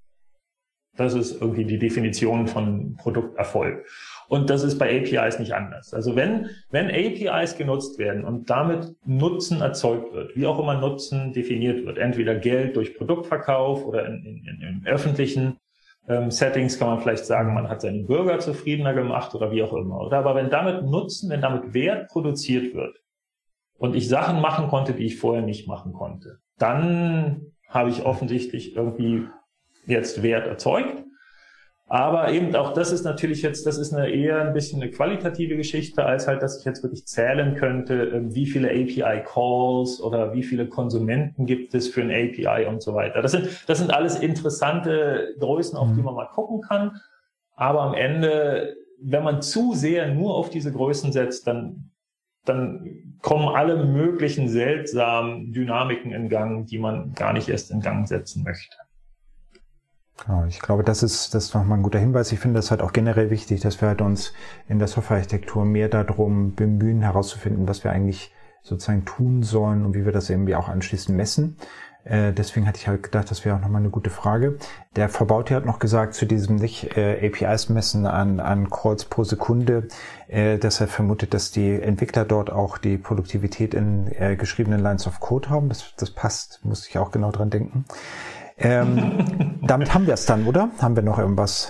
Das ist irgendwie die Definition von Produkterfolg. Und das ist bei APIs nicht anders. Also wenn APIs genutzt werden und damit Nutzen erzeugt wird, wie auch immer Nutzen definiert wird, entweder Geld durch Produktverkauf oder in öffentlichen Settings kann man vielleicht sagen, man hat seine Bürger zufriedener gemacht oder wie auch immer. Oder aber wenn damit Wert produziert wird und ich Sachen machen konnte, die ich vorher nicht machen konnte, dann habe ich offensichtlich irgendwie jetzt Wert erzeugt. Aber eben auch das ist natürlich jetzt, das ist eher ein bisschen eine qualitative Geschichte, als halt, dass ich jetzt wirklich zählen könnte, wie viele API-Calls oder wie viele Konsumenten gibt es für ein API und so weiter. Das sind alles interessante Größen, auf die man mal gucken kann. Aber am Ende, wenn man zu sehr nur auf diese Größen setzt, dann kommen alle möglichen seltsamen Dynamiken in Gang, die man gar nicht erst in Gang setzen möchte. Genau, ich glaube, das ist nochmal ein guter Hinweis. Ich finde das halt auch generell wichtig, dass wir halt uns in der Softwarearchitektur mehr darum bemühen, herauszufinden, was wir eigentlich sozusagen tun sollen und wie wir das irgendwie auch anschließend messen. Deswegen hatte ich halt gedacht, das wäre auch nochmal eine gute Frage. Der Verbaute hat noch gesagt, zu diesem nicht APIs messen an Calls pro Sekunde, dass er vermutet, dass die Entwickler dort auch die Produktivität in geschriebenen Lines of Code haben. Das passt, musste ich auch genau dran denken. Damit haben wir es dann, oder? Haben wir noch irgendwas?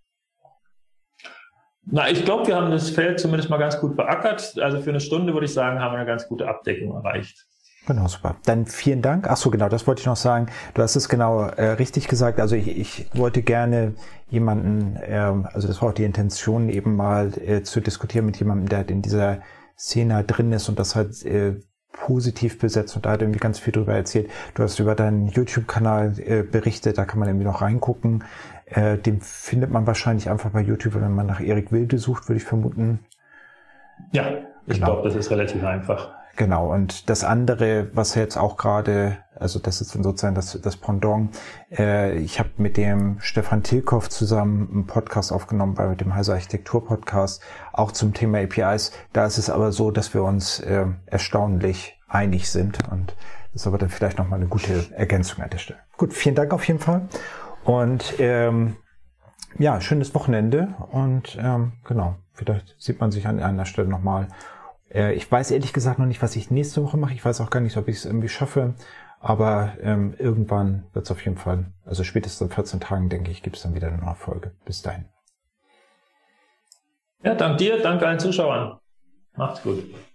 Na, ich glaube, wir haben das Feld zumindest mal ganz gut beackert. Also für eine Stunde würde ich sagen, haben wir eine ganz gute Abdeckung erreicht. Genau, super. Dann vielen Dank. Ach so, genau, das wollte ich noch sagen. Du hast es genau richtig gesagt. Also ich wollte gerne jemanden, also das war auch die Intention, eben mal zu diskutieren mit jemandem, der in dieser Szene drin ist und das halt positiv besetzt, und da hat irgendwie ganz viel drüber erzählt. Du hast über deinen YouTube-Kanal berichtet, da kann man irgendwie noch reingucken. Den findet man wahrscheinlich einfach bei YouTube, wenn man nach Erik Wilde sucht, würde ich vermuten. Ja, ich glaube, das ist relativ einfach. Genau, und das andere, was jetzt auch gerade, also das ist dann sozusagen das Pendant, ich habe mit dem Stefan Tilkoff zusammen einen Podcast aufgenommen bei dem Heise Architektur Podcast, auch zum Thema APIs. Da ist es aber so, dass wir uns erstaunlich einig sind, und das ist aber dann vielleicht nochmal eine gute Ergänzung an der Stelle. Gut, vielen Dank auf jeden Fall und ja, schönes Wochenende und genau, vielleicht sieht man sich an einer Stelle nochmal. Ich weiß ehrlich gesagt noch nicht, was ich nächste Woche mache. Ich weiß auch gar nicht, ob ich es irgendwie schaffe. Aber irgendwann wird es auf jeden Fall, also spätestens in 14 Tagen, denke ich, gibt es dann wieder eine neue Folge. Bis dahin. Ja, danke dir, danke allen Zuschauern. Macht's gut.